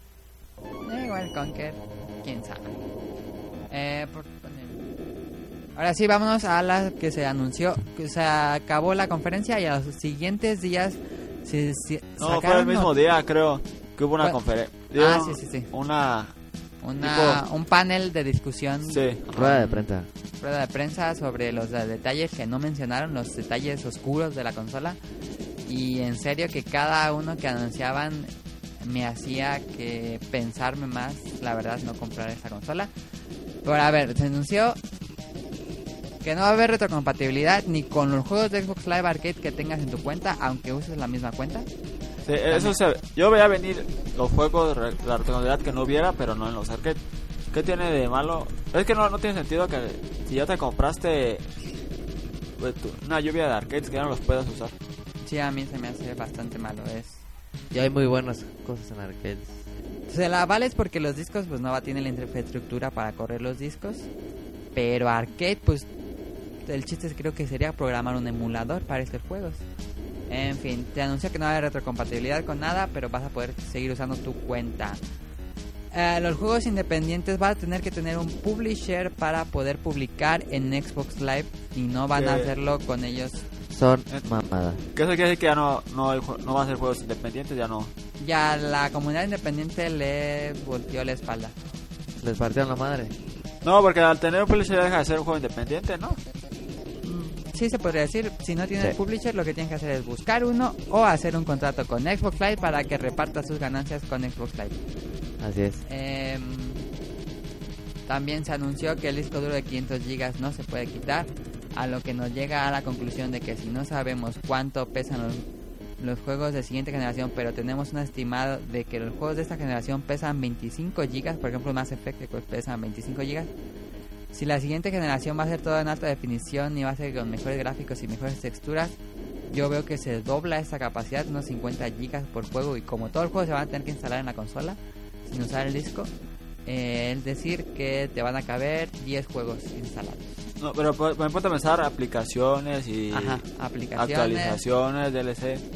Eh, igual Conker, quién sabe. Eh, por poner... Ahora sí, vámonos a la que se anunció. Se acabó la conferencia y a los siguientes días se, se No, fue el mismo not- día, creo, que hubo una Fue- conferencia. Ah, sí, sí, sí. Una... Una, tipo- un panel de discusión. Sí. Rueda de prensa. Rueda de prensa sobre los eh, detalles que no mencionaron, los detalles oscuros de la consola. Y en serio que cada uno que anunciaban me hacía que pensarme más, la verdad, no comprar esa consola. Pero a ver, se anunció que no va a haber retrocompatibilidad ni con los juegos de Xbox Live Arcade que tengas en tu cuenta, aunque uses la misma cuenta. Sí, eso se, yo veía venir los juegos, re- la retrocompatibilidad que no hubiera, pero no en los arcades. ¿Qué tiene de malo? Es que no, no tiene sentido que si ya te compraste pues, tu- una lluvia de arcades que ya no los puedas usar. Sí, a mí se me hace bastante malo. Es Y hay muy buenas cosas en arcades. Se la vales porque los discos pues no va tiene la infraestructura para correr los discos, pero arcade pues el chiste es, creo que sería programar un emulador para estos juegos. En fin, te anunció que no hay retrocompatibilidad con nada, pero vas a poder seguir usando tu cuenta. Eh, los juegos independientes van a tener que tener un publisher para poder publicar en Xbox Live y no van a Que- hacerlo con ellos. Son mamadas. Que eso quiere decir que ya no, no, hay jue- no va a ser juegos independientes, ya no. Ya la comunidad independiente le volteó la espalda. Les partieron la madre. No, porque al tener un publisher deja de ser un juego independiente, ¿no? Sí, se podría decir, si no tienes Sí. publisher, lo que tienes que hacer es buscar uno o hacer un contrato con Xbox Live para que reparta sus ganancias con Xbox Live. Así es. Eh, también se anunció que el disco duro de quinientos gigas no se puede quitar, a lo que nos llega a la conclusión de que si no sabemos cuánto pesan los, los juegos de siguiente generación, pero tenemos un estimado de que los juegos de esta generación pesan veinticinco gigas, por ejemplo Mass Effect que pesan veinticinco gigas, si la siguiente generación va a ser todo en alta definición y va a ser con mejores gráficos y mejores texturas, yo veo que se dobla esta capacidad, unos cincuenta gigas por juego, y como todo el juego se van a tener que instalar en la consola sin usar el disco, eh, es decir que te van a caber diez juegos instalados. No, pero por, por ejemplo, pensar aplicaciones y Ajá, aplicaciones. actualizaciones, D L C.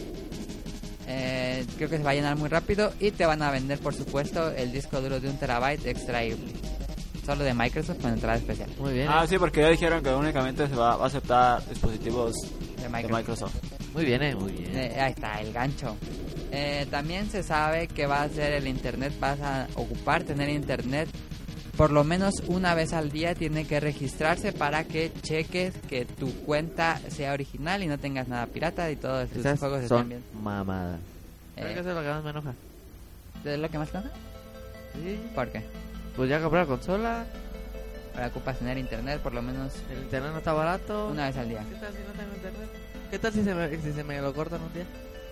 Eh, creo que se va a llenar muy rápido y te van a vender, por supuesto, el disco duro de un terabyte extraíble. Solo de Microsoft con entrada especial. Muy bien. Ah, sí, porque ya dijeron que únicamente se va, va a aceptar dispositivos De de Microsoft. Microsoft. Muy bien, eh. Muy bien. Eh, ahí está, el gancho. Eh, también se sabe que va a ser el internet, vas a ocupar tener internet por lo menos una vez al día. Tiene que registrarse para que cheques que tu cuenta sea original y no tengas nada pirata y todos tus Esas juegos estén son bien. mamadas. Eh, Creo que eso es lo que más me enoja. ¿Es lo que más te enoja? Sí. ¿Por qué? Pues ya compré la consola. Para ocupas tener internet por lo menos El internet no está barato. una vez al día. ¿Qué tal si no tengo internet? ¿Qué tal si se me, si se me lo cortan un día?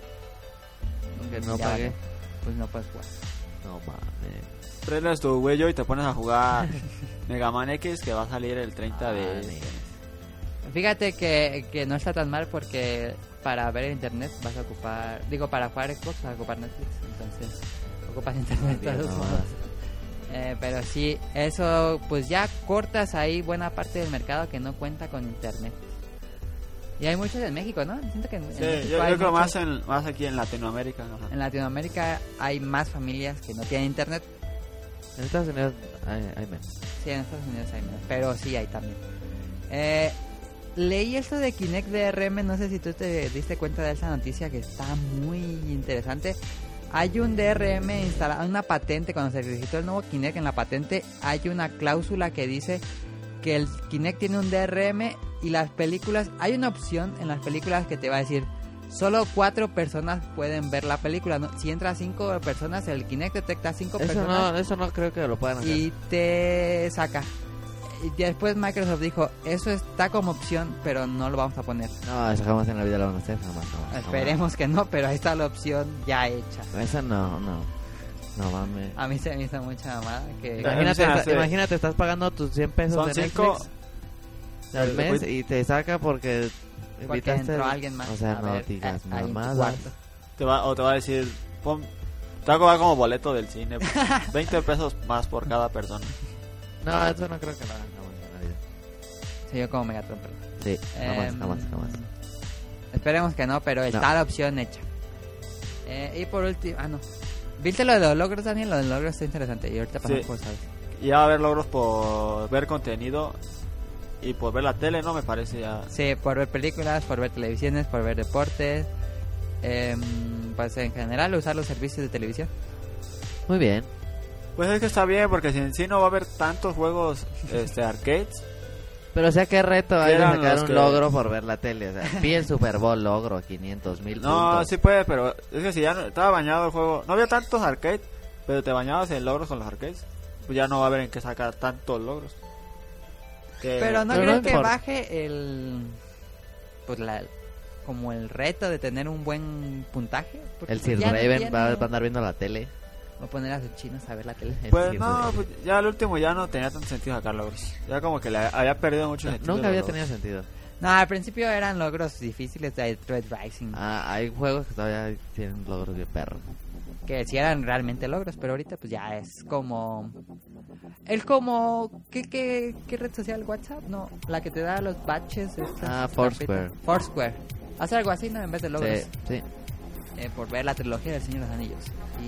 Que no Ya pagué. vale. Pues no puedes jugar. No mames. Prendes tu huello y te pones a jugar Mega Man X, que va a salir el treinta de... Ah, sí. Fíjate que, que no está tan mal porque para ver el internet vas a ocupar, digo, para jugar Xbox vas a ocupar Netflix, entonces ocupas internet Bien, todos no modos. más. Eh, pero sí, eso pues ya cortas ahí buena parte del mercado que no cuenta con internet. Y hay muchos en México, ¿no? Siento que en, en Sí, México yo, hay yo creo muchos. más, en, más aquí en Latinoamérica. Ajá. En Latinoamérica hay más familias que no tienen internet. En Estados Unidos hay, hay menos. Sí, en Estados Unidos hay menos, pero sí hay también. Eh, leí esto de Kinect D R M, no sé si tú te diste cuenta de esa noticia que está muy interesante. Hay un D R M instalado, una patente, cuando se registró el nuevo Kinect en la patente, hay una cláusula que dice que el Kinect tiene un D R M y las películas, hay una opción en las películas que te va a decir solo cuatro personas pueden ver la película, ¿no? Si entras cinco personas, el Kinect detecta cinco Eso personas no, eso no creo que lo puedan hacer. y te saca. Y después Microsoft dijo, eso está como opción, pero no lo vamos a poner. No, eso jamás en la vida lo van a hacer, jamás. jamás, Esperemos que no, pero ahí está la opción ya hecha. jamás. Eso no, no. No mames. A mí se me hizo mucha mamada que... Ya, Imagínate, se me esta- hace- imagínate, estás pagando tus cien pesos Son de cinco... Netflix al mes y te saca porque Porque invitaste... entró alguien más. O sea, a no ver, digas a- ahí en tu mamadas. cuarto. Te va, o te va a decir, pon, te va a cobrar como boleto del cine, veinte pesos más por cada persona. No, eso no creo que lo hagan jamás en la vida. Sí, yo como Megatron, pero... Sí, jamás, Em, jamás, jamás. Esperemos que no, pero está No. la opción hecha. Eh, y por último... Ah, no. ¿Viste lo de los logros, Daniel? Lo de los logros está interesante. Y ahorita pasamos Sí. por saber. Y ya va a haber logros por ver contenido y por ver la tele, ¿no? Me parece ya... Sí, por ver películas, por ver televisiones, por ver deportes, eh, pues en general usar los servicios de televisión. Muy bien. Pues es que está bien, porque si en sí no va a haber tantos juegos este arcades. Pero o sea, qué reto hay de Eran sacar los un que- logro por ver la tele. O sea, vi el Super Bowl logro, quinientos mil No, puntos. sí puede, pero es que si ya no, estaba bañado el juego, no había tantos arcades, pero te bañabas en logros con los arcades, pues ya no va a haber en qué sacar tantos logros. Que- Pero no Pero creo no que importa. baje el... Pues la... Como el reto de tener un buen puntaje. porque El pues Sir ya no Raven tiene- va a andar viendo la tele. Va a poner a sus chinos a ver la tele. El Pues Sir no, Raven. pues ya al último ya no tenía tanto sentido sacar logros. Ya como que le había perdido mucho sentido. Nunca los había logros. tenido sentido. No, al principio eran logros difíciles de Red Rising. Ah, hay juegos que todavía tienen logros de perro. Que sí eran realmente logros, pero ahorita pues ya es como... Es como... ¿Qué, qué, qué red social? ¿WhatsApp? No, la que te da los batches. estas Ah, Foursquare. carpetas. Foursquare. Hace algo así, ¿no? En vez de logros. Sí, sí. Eh, por ver la trilogía del Señor de los Anillos.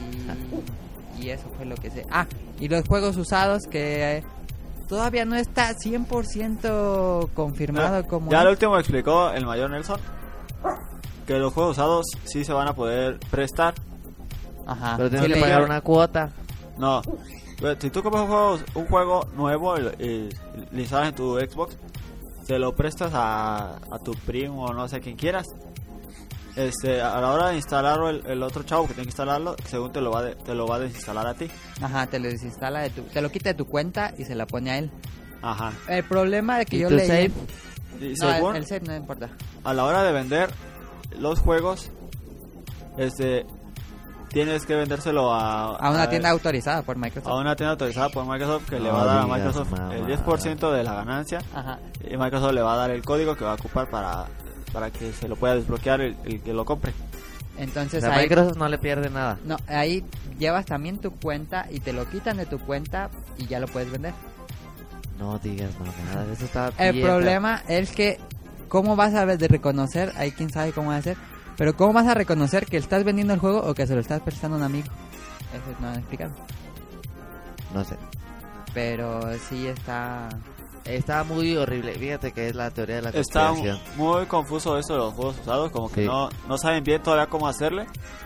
Y, y eso fue lo que sé. Ah, y los juegos usados que eh, todavía no está cien por ciento confirmado como... Ya es. al último explicó el mayor Nelson que los juegos usados sí se van a poder prestar. Ajá. Pero tienes Sí, que le- pagar una cuota. No, pero si tú compras un juego, un juego nuevo y, y lo instalas en tu Xbox, se lo prestas a, a tu primo o no sé quién quieras. Este, a la hora de instalarlo el, el otro chavo que tiene que instalarlo, según te lo va de- te lo va a desinstalar a ti. Ajá, te lo desinstala de tu... Te lo quita de tu cuenta y se la pone a él. Ajá. El problema de que ¿Y yo tu leí... save? Y No, según el, el save no importa. a la hora de vender los juegos, este, tienes que vendérselo a A una tienda autorizada por Microsoft. a una tienda autorizada por Microsoft que le No va a dar a digas Microsoft mamadas. el diez por ciento de la ganancia. Ajá. Y Microsoft le va a dar el código que va a ocupar para, para que se lo pueda desbloquear el, el que lo compre. O Entonces sea, ahí... Microsoft no le pierde nada. No, ahí llevas también tu cuenta y te lo quitan de tu cuenta y ya lo puedes vender. No digas mamadas, eso está El bien problema es que, ¿cómo vas a ver de reconocer? Ahí quién sabe cómo va a ser. Pero ¿cómo vas a reconocer que estás vendiendo el juego o que se lo estás prestando a un amigo? Eso no han explicado. feo. No sé. Pero sí está... Está muy horrible. Fíjate que es la teoría de la Está conspiración. muy confuso eso de los juegos usados, como que Sí. no, no saben bien todavía cómo hacerle.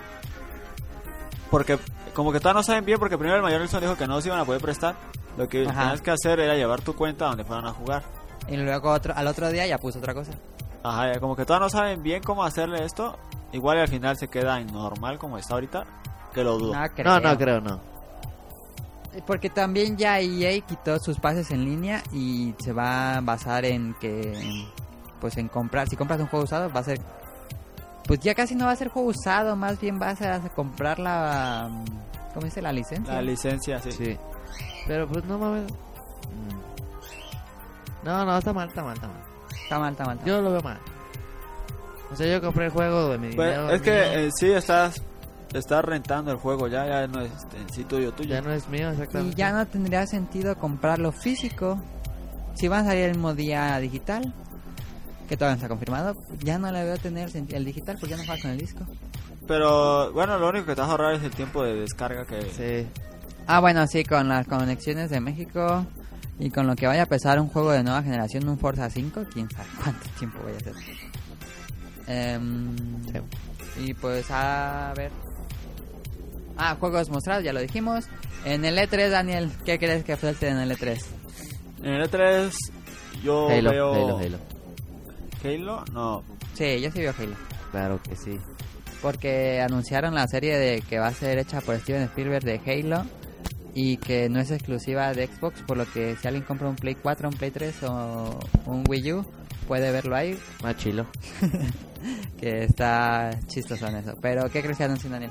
Porque como que todavía no saben bien, porque primero el mayor Nelson dijo que no se iban a poder prestar. Lo que Ajá. tenías que hacer era llevar tu cuenta donde fueran a jugar. Y luego otro, al otro día ya puso otra cosa. Ajá, ya como que todavía no saben bien cómo hacerle esto. Igual y al final se queda en normal como está ahorita, que lo dudo. No, creo. No, no creo, no. Porque también ya E A quitó sus pases en línea y se va a basar en que, pues en comprar, si compras un juego usado va a ser, pues ya casi no va a ser juego usado, más bien vas a comprar la, ¿cómo dice? La licencia. La licencia, sí. Sí. Pero pues no mames. Mm. No, no, está mal, está mal, está mal. Está mal, está mal. está Yo lo veo mal. O sea, yo compré el juego de mi Pues, dinero. es mío. que en sí estás, estás rentando el juego ya, ya no es este, en sí tuyo, tuyo. Ya no es mío, mal. exactamente. Y ya no tendría sentido comprarlo físico. Si van a salir el mismo día digital, que todavía no está confirmado, ya no le veo tener senti- el digital porque ya no juegas con el disco. Pero bueno, lo único que te vas a ahorrar es el tiempo de descarga que... Sí. Ah, bueno, sí, con las conexiones de México y con lo que vaya a pesar un juego de nueva generación, un Forza cinco, quién sabe cuánto tiempo vaya a ser. Em, Sí. Y pues a ver. Ah, juegos mostrados, ya lo dijimos. En el E tres, Daniel, ¿qué crees que falte en el E tres? En el E tres yo Halo, veo... Halo, Halo. ¿Halo? No. Sí, yo sí veo Halo. Claro que sí. Porque anunciaron la serie de que va a ser hecha por Steven Spielberg de Halo y que no es exclusiva de Xbox, por lo que si alguien compra un Play cuatro, un Play tres o un Wii U, puede verlo ahí, Más chilo. que está chistoso en eso. Pero, ¿qué crees que anuncian, Daniel?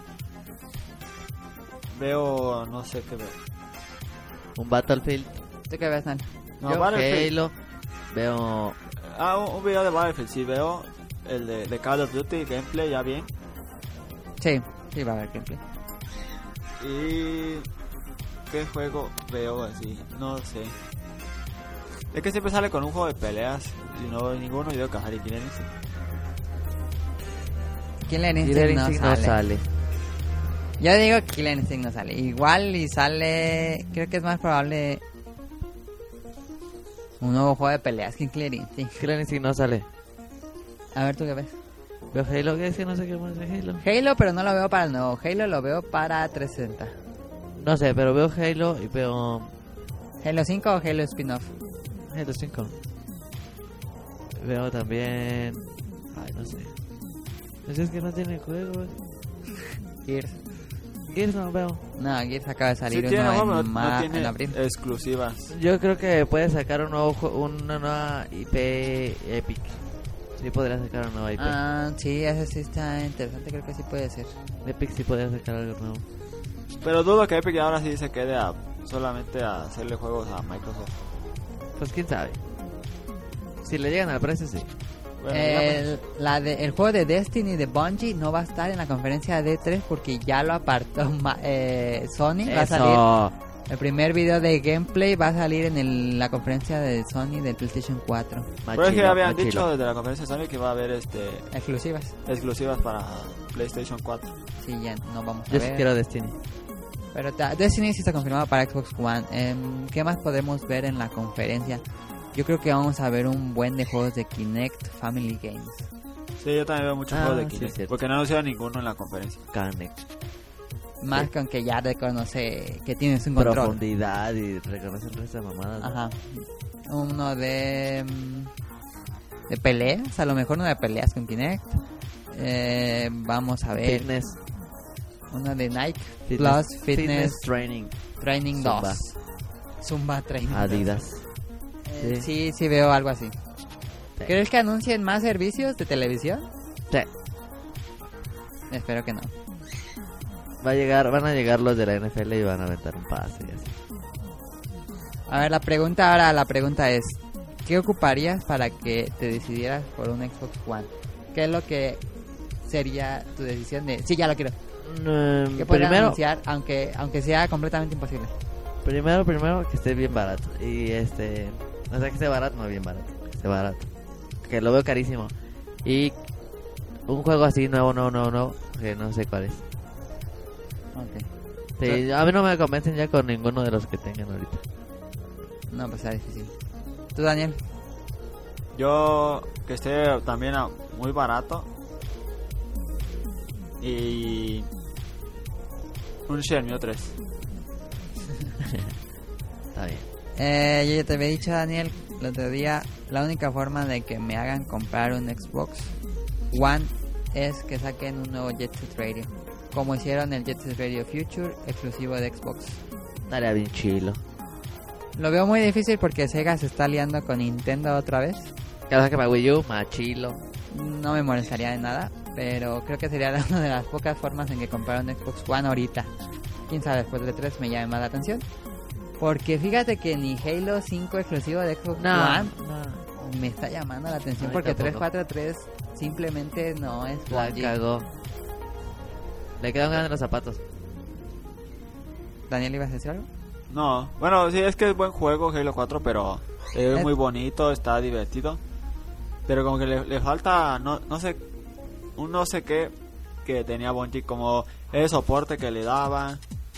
Veo... no sé qué veo. Un Battlefield. ¿Tú qué ves, Daniel? No, Yo Battlefield. Halo. Veo... Ah, un, un video de Battlefield, sí veo. El de, de Call of Duty, gameplay ya bien. Sí, sí va a haber gameplay. Y... ¿qué juego veo así? No sé. Es que siempre sale con un juego de peleas y no veo ninguno. Yo veo que Harry Killer Instinct. Killer Killer Instinct no Instinct no sale. sale. Yo digo que Killer Instinct no sale. Igual y sale... Creo que es más probable... Un nuevo juego de peleas, que Killer Instinct. Killer Instinct no sale. A ver, ¿tú qué ves? Veo Halo, ¿qué es que no sé qué más de Halo? Halo, pero no lo veo para el nuevo. Halo lo veo para trescientos sesenta. No sé, pero veo Halo y veo... ¿Halo cinco o Halo Spin-off? Halo cinco. Veo también... Ay, no sé. Pues es que no tiene juegos. Gears. Gears no veo. No, Gears acaba de salir Sí uno tiene, en, no, no ma- tiene en abril. exclusivas. Yo creo que puede sacar un nuevo jue- una nueva I P Epic. Sí podría sacar una nueva I P. Ah, sí, ese sí está interesante, creo que sí puede ser. Epic sí podría sacar algo nuevo. Pero dudo que Epic ahora sí se quede a, solamente a hacerle juegos a Microsoft. Pues quién sabe. Si le llegan al precio, sí. Bueno, El, la de, el juego de Destiny de Bungie no va a estar en la conferencia de D tres porque ya lo apartó ma- eh, Sony. Va a salir, Eso. el primer video de gameplay va a salir en el- la conferencia de Sony del PlayStation cuatro. Pero es que habían dicho desde la conferencia de Sony que iba a haber este Exclusivas. exclusivas para PlayStation cuatro. Sí, ya no vamos a Yo sí ver. quiero Destiny. Pero ta- Destiny sí está confirmado para Xbox One. Em, ¿Qué más podemos ver en la conferencia? Yo creo que vamos a ver un buen de juegos de Kinect Family Games. Sí, yo también veo muchos Ah, juegos de sí, Kinect. cierto. Porque no anunciaron ninguno en la conferencia. Kinect. Más con que ya reconoce que tienes un control. Profundidad y reconoce el resto de mamadas. ¿no? Ajá. Uno de mm, de peleas, a lo mejor uno de peleas con Kinect. Eh, vamos a ver. Fitness. Uno de Nike Fitness, Plus Fitness, Fitness Training. Training Zumba. dos. Zumba Training. Adidas. Eh, Sí. sí, sí veo algo así. Sí. ¿Crees que anuncien más servicios de televisión? Sí. Espero que no. Va a llegar, van a llegar los de la N F L y van a aventar un pase y así. A ver, la pregunta ahora, la pregunta es, ¿qué ocuparías para que te decidieras por un Xbox One? ¿Qué es lo que sería tu decisión de, sí, ya lo quiero? Mm, ¿Qué podrían primero, anunciar, aunque aunque sea completamente imposible? primero, primero que esté bien barato. Y este, o sea que esté barato, no bien barato, que esté barato. Que lo veo carísimo. Y un juego así nuevo, nuevo, nuevo, nuevo, que no sé cuál es. Ok. Sí, a mí no me convencen ya con ninguno de los que tengan ahorita. No, pues está difícil. ¿Tú, Daniel? Yo que esté también a- muy barato. Y un Shenmue tres. Está bien. Eh, yo ya te había dicho, Daniel, el otro día, la única forma de que me hagan comprar un Xbox One es que saquen un nuevo Jet Set Radio. Como hicieron el Jet Set Radio Future, exclusivo de Xbox. Estaría bien chilo. Lo veo muy difícil porque Sega se está liando con Nintendo otra vez. Que saque para Wii U, más chilo. No me molestaría de nada, pero creo que sería una de las pocas formas en que comprar un Xbox One ahorita. Quién sabe, después de tres me llame más la atención. Porque fíjate que ni Halo cinco exclusivo de Xbox No, One no. me está llamando la atención. A mí Porque tampoco. trescientos cuarenta y tres simplemente no es La Bungie. cagó. Le quedan grandes los zapatos. Daniel, ¿ibas a decir algo? No, bueno, sí, es que es buen juego Halo cuatro, pero es Es- muy bonito, está divertido. Pero como que le, le falta, no, no sé, un no sé qué que tenía Bungie, como el soporte que le daba,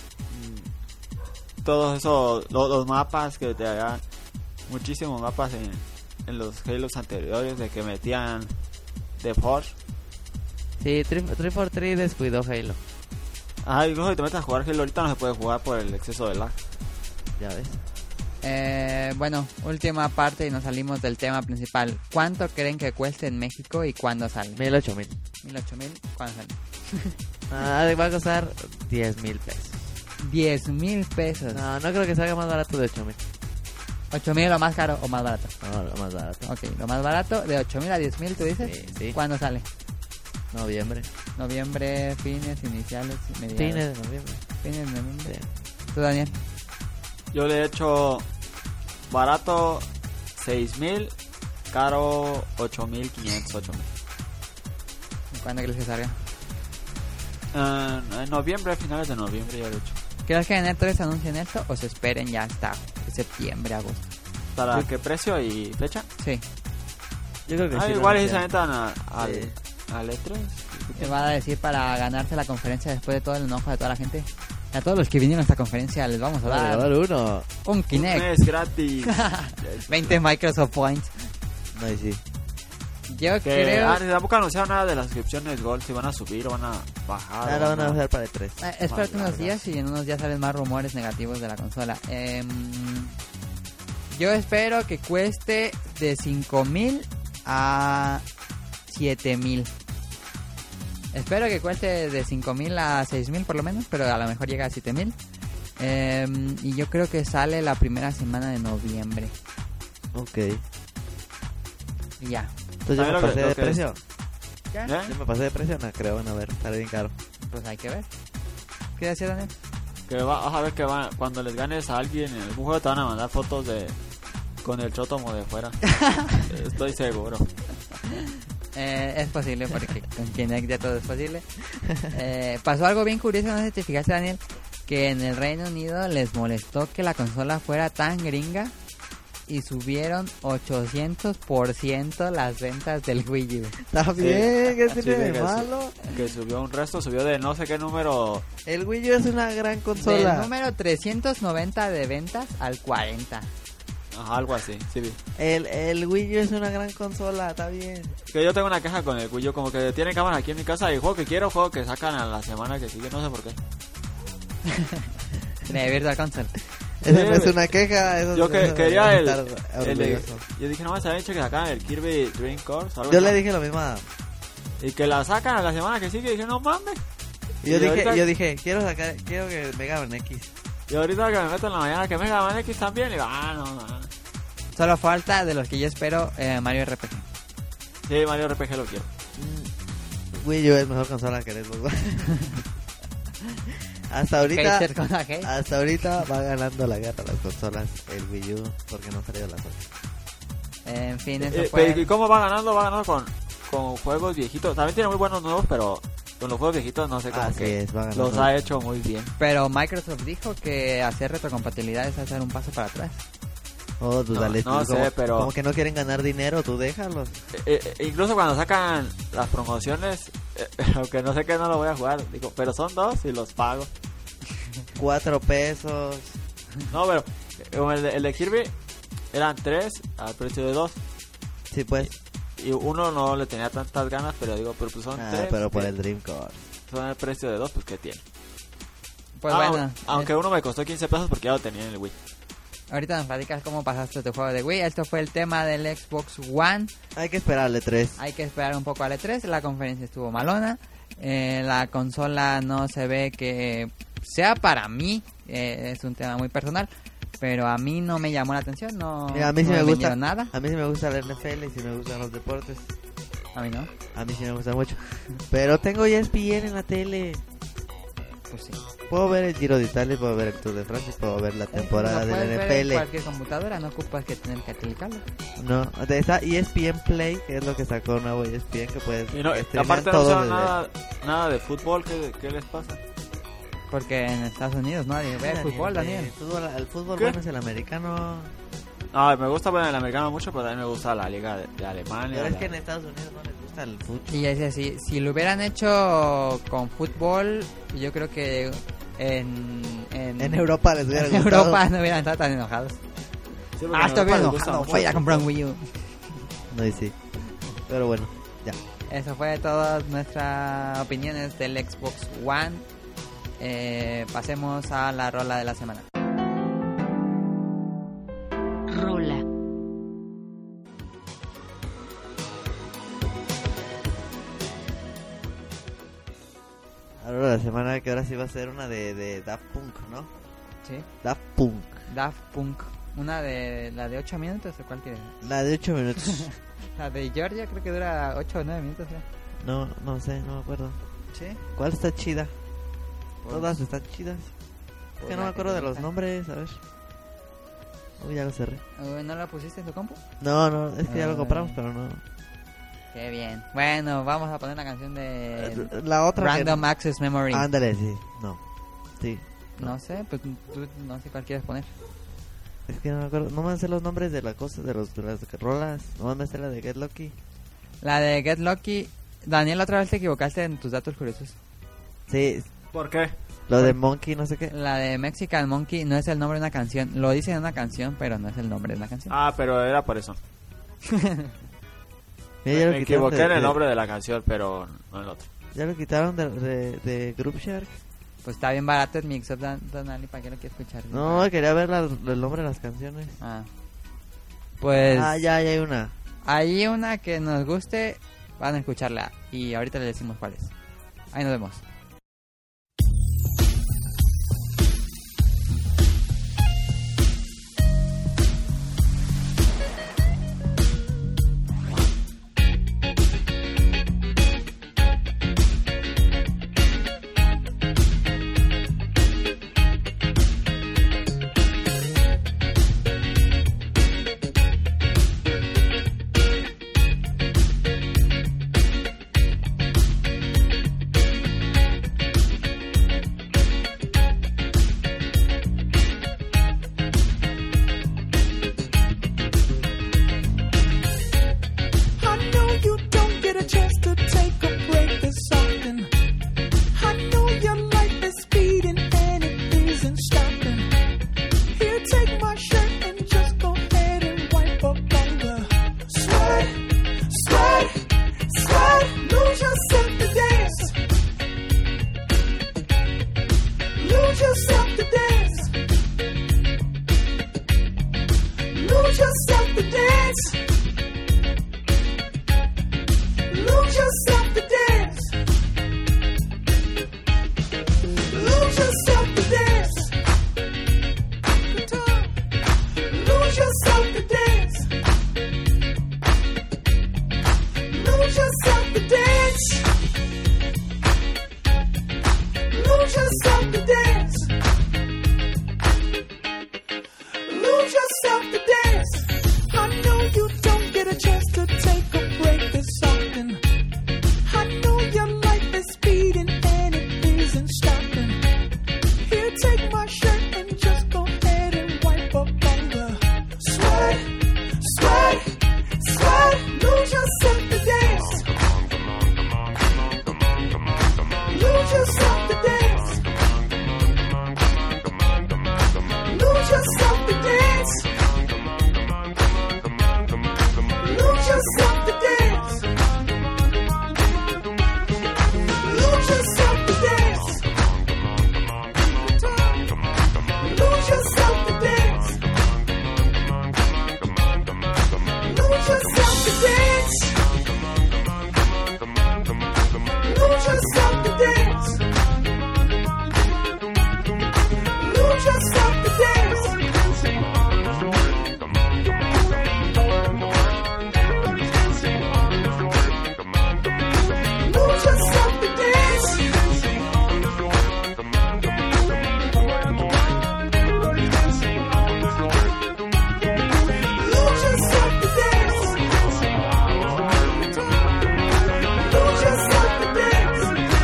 mm, todos esos, lo- los mapas que te hagan, muchísimos mapas en, en los Halos anteriores, de que metían The Force. Sí, tres por tres descuidó Halo. Ah, incluso si te metes a jugar Halo ahorita no se puede jugar por el exceso de lag. Ya ves. Eh, bueno, última parte y nos salimos del tema principal. ¿Cuánto creen que cueste en México y cuándo sale? Mil, ocho mil. Mil, ocho mil, ¿cuándo sale? Ah, va a costar diez mil pesos. Diez mil pesos. No, no creo que salga más barato de ocho mil. ¿Ocho mil lo más caro o más barato? No, lo más barato. Ok, lo más barato, de ocho mil a diez mil, ¿tú dices? Sí, sí. ¿Cuándo sale? Noviembre. Noviembre, fines, iniciales, mediados. Fines de noviembre. Fines de noviembre. Sí. ¿Tú, Daniel? Yo le he hecho barato seis mil, caro ocho mil quinientos, ocho mil. ¿Cuándo crees que salga? Uh, en noviembre, a finales de noviembre ya lo he hecho. ¿Crees que en E tres anuncien esto o se esperen ya hasta septiembre, agosto? ¿Para Sí. qué precio y fecha? Sí. Yo creo que Ah, sí. lo igual si se anuncian. aventan a- al, Sí. al E tres. ¿Te va a decir para ganarse la conferencia después de todo el enojo de toda la gente? A todos los que vinieron a esta conferencia les vamos a Vamos a dar dar uno. un Kinect. Un mes gratis. veinte Microsoft Points. No, y sí. Yo Que, creo... ah, tampoco anunciaron nada de las suscripciones Gold, si van a subir o van a bajar. Ahora o van a usar para el tres. Eh, espérate Más unos largas. días y en unos días salen más rumores negativos de la consola. Em, yo espero que cueste de cinco mil a siete mil. Espero que cueste de cinco mil a seis mil por lo menos, pero a lo mejor llega a siete mil. Em, y yo creo que sale la primera semana de noviembre. Ok. Y ya. Entonces yo ¿Sabes me lo que- pasé lo de que precio. ¿Qué? ¿Eh? Yo me pasé de precio, no creo, van a ver, sale bien caro. Pues hay que ver. ¿Qué decía Daniel? Que va, vas a ver que va, cuando les ganes a alguien en algún juego te van a mandar fotos de con el chotomo de fuera. Estoy seguro. Eh, es posible porque con Kinect ya todo es posible. Eh, pasó algo bien curioso, no sé si te fijaste, Daniel, que en el Reino Unido les molestó que la consola fuera tan gringa y subieron ochocientos por ciento las ventas del Wii U. Está bien, ¿qué Sí, tiene de que su- malo? Que subió un resto, subió de no sé qué número. El Wii U es una gran consola. Del número trescientos noventa de ventas al cuarenta. Ajá, algo así, sí vi. El, el Wii U es una gran consola, está bien. Que yo tengo una queja con el Wii U, como que tiene cámara aquí en mi casa y juego que quiero, juego que sacan a la semana que sigue, no sé por qué. De Virtual Console. Esa Sí, no es una queja, eso Yo es- que, eso quería debe el, estar el de- orgulloso. Yo dije, no más, se había dicho que sacaban el Kirby Dream Course. algo Yo así. le dije lo mismo a... Y que la sacan a la semana que sigue, y dije, no mames. Yo Y dije, ahorita- yo dije, quiero sacar, quiero que Mega Man X. Y ahorita que me meto en la mañana que Mega Man X también, y digo, ah, no, no. Solo falta de los que yo espero eh, Mario R P G. Sí, Mario R P G lo quiero. Wii U es mejor consola que Xbox. Hasta ahorita, Hater con la hate. hasta ahorita va ganando la guerra las consolas el Wii U porque no salió la cosa. En fin, eso Eh, fue... pero ¿y cómo va ganando? Va ganando con, con juegos viejitos. También tiene muy buenos nuevos, pero con los juegos viejitos no sé cómo Así que es, va ganando. los ha hecho muy bien. Pero Microsoft dijo que hacer retrocompatibilidad es hacer un paso para atrás. Oh, tú No, dale, no tú, sé, como, pero- como que no quieren ganar dinero, tú déjalos. Eh, eh, incluso cuando sacan las promociones, eh, aunque no sé qué, no lo voy a jugar. Digo, pero son dos y los pago. Cuatro pesos. No, pero eh, como el de, el de Kirby eran tres al precio de dos. Sí, pues. Y uno no le tenía tantas ganas, pero digo, pero pues son Ah, tres. pero por que el Dream Course. Son el precio de dos, pues ¿qué tiene? Pues Ah, bueno, aunque eh, uno me costó quince pesos porque ya lo tenía en el Wii. ahorita nos platicas cómo pasaste tu juego de Wii. Esto fue el tema del Xbox One. Hay que esperarle tres. Hay que esperar un poco al E tres. La conferencia estuvo malona. Eh, la consola no se ve que sea para mí. Eh, es un tema muy personal. Pero a mí no me llamó la atención. No, Mira, a mí sí no me gusta. vendieron nada. A mí sí me gusta el N F L y sí me gustan los deportes. A mí no. A mí sí me gusta mucho. Pero tengo E S P N en la tele. Pues sí. Puedo ver el Giro de Italia, puedo ver el Tour de Francia, puedo ver la temporada Lo del puedes N ver F en L. cualquier computadora. No ocupas que tener que clicarlo. No, de esa E S P N Play, que es lo que sacó nuevo E S P N, que puedes Y no, streamear aparte no todo saben desde- nada, nada de fútbol. ¿Qué, ¿Qué les pasa? Porque en Estados Unidos nadie ve Daniel, fútbol, Daniel. El fútbol, el fútbol ¿Qué? bueno es el americano. No, me gusta bueno, el americano mucho, pero también me gusta la liga de, de Alemania. Pero es la- que en Estados Unidos no les gusta el fútbol. Y es así, si lo hubieran hecho con fútbol, yo creo que en... En, En Europa les hubiera en gustado. Europa no hubieran estado tan enojados. Sí, porque Ah, a estoy Europa bien les gusta enojado, mucho voy el a comprar un fútbol. Wii U. No, y sí. Pero bueno, ya. Eso fue todas nuestras opiniones del Xbox One. Eh, pasemos a la rola de la semana. Rola. Ahora la semana que ahora sí va a ser una de, de Daft Punk, ¿no? Sí. Daft Punk. Daft Punk. Una de... ¿La de ocho minutos o cuál quieres? La de ocho minutos. La de Georgia creo que dura ocho o nueve minutos. ¿eh? No, no sé, no me acuerdo. Sí. ¿Cuál está chida? Pues- Todas están chidas. Es pues que no la me acuerdo te de los gusta. nombres, a ver. Uy, ya lo cerré. Uy, ¿no la pusiste en tu compu? No, no, es que ya lo Ah. compramos, pero no. Qué bien. Bueno, vamos a poner la canción de La otra que- Random Access Memory. Ándale, sí. No. Sí. No sé, pues tú no sé cuál quieres poner. Es que no me acuerdo. No me sé los nombres de las cosas, de, los, de las rolas. No me sé la de Get Lucky. La de Get Lucky. Daniel, otra vez te equivocaste en tus datos curiosos. Sí, ¿Por qué? Lo de Monkey, no sé qué. La de Mexican Monkey no es el nombre de una canción. Lo dice en una canción, pero no es el nombre de una canción. Ah, pero era por eso. Mira, ya lo Me quitaron equivoqué de- en el de- nombre de la canción, pero no el otro. Ya lo quitaron de, de, de Group Shark. Pues está bien barato el Mix Up, Dan- Donali, ¿para qué lo quieres escuchar? No, quería ver la- el nombre de las canciones. Ah. Pues... Ah, ya, ya hay una. Hay una que nos guste, van a escucharla. Y ahorita les decimos cuál es. Ahí nos vemos. I know you don't get a chance to take a break this often. I know your life is speeding and it isn't stopping. Here, take my shirt and just go ahead and wipe up on the sweat, sweat, sweat. Lose yourself to dance. Lose yourself to dance. Lose yourself to dance. Lose yourself to dance. Lose yourself to dance. Guitar. Lose yourself to dance. Lose yourself to dance. Lose yourself to dance. Lose yourself to dance. I know you don't get a chance to take a break this often. I know your life is speeding and it isn't stopping. Here, take my shirt and just go ahead and wipe up on the sweat, sweat, sweat. Lose yourself to dance. Lose yourself to dance. Lose yourself to dance. Lose yourself to dance. Lose yourself to dance. Lose yourself to dance. Lose yourself to dance. Lose yourself to dance. Lose yourself to dance. Lose yourself to dance. Lose yourself to dance. Lose yourself to dance.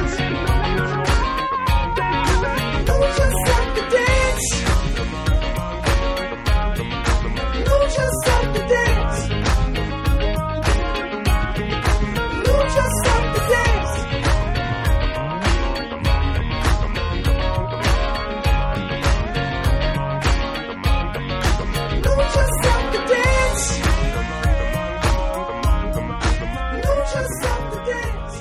Lose yourself to dance. Lose yourself to dance. Lose yourself to dance. Lose yourself to dance. Lose yourself to dance.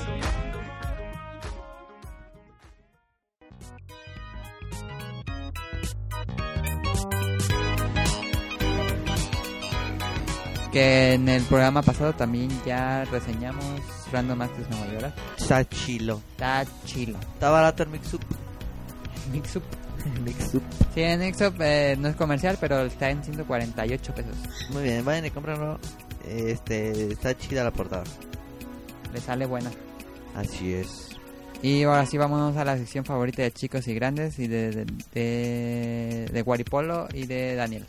Que en el programa pasado también ya reseñamos Random Access Memory, ¿verdad? Está chilo. Está chilo. Está barato el Mix-Up. Mix-Up. Mix-Up. Sí, en Mix-Up eh, no es comercial, pero está en ciento cuarenta y ocho pesos. Muy bien, vayan y cómprenlo. Este, está chida la portada. Le sale buena. Así es. Y ahora sí, vámonos a la sección favorita de chicos y grandes y de, de, de, de Guaripolo y de Daniel.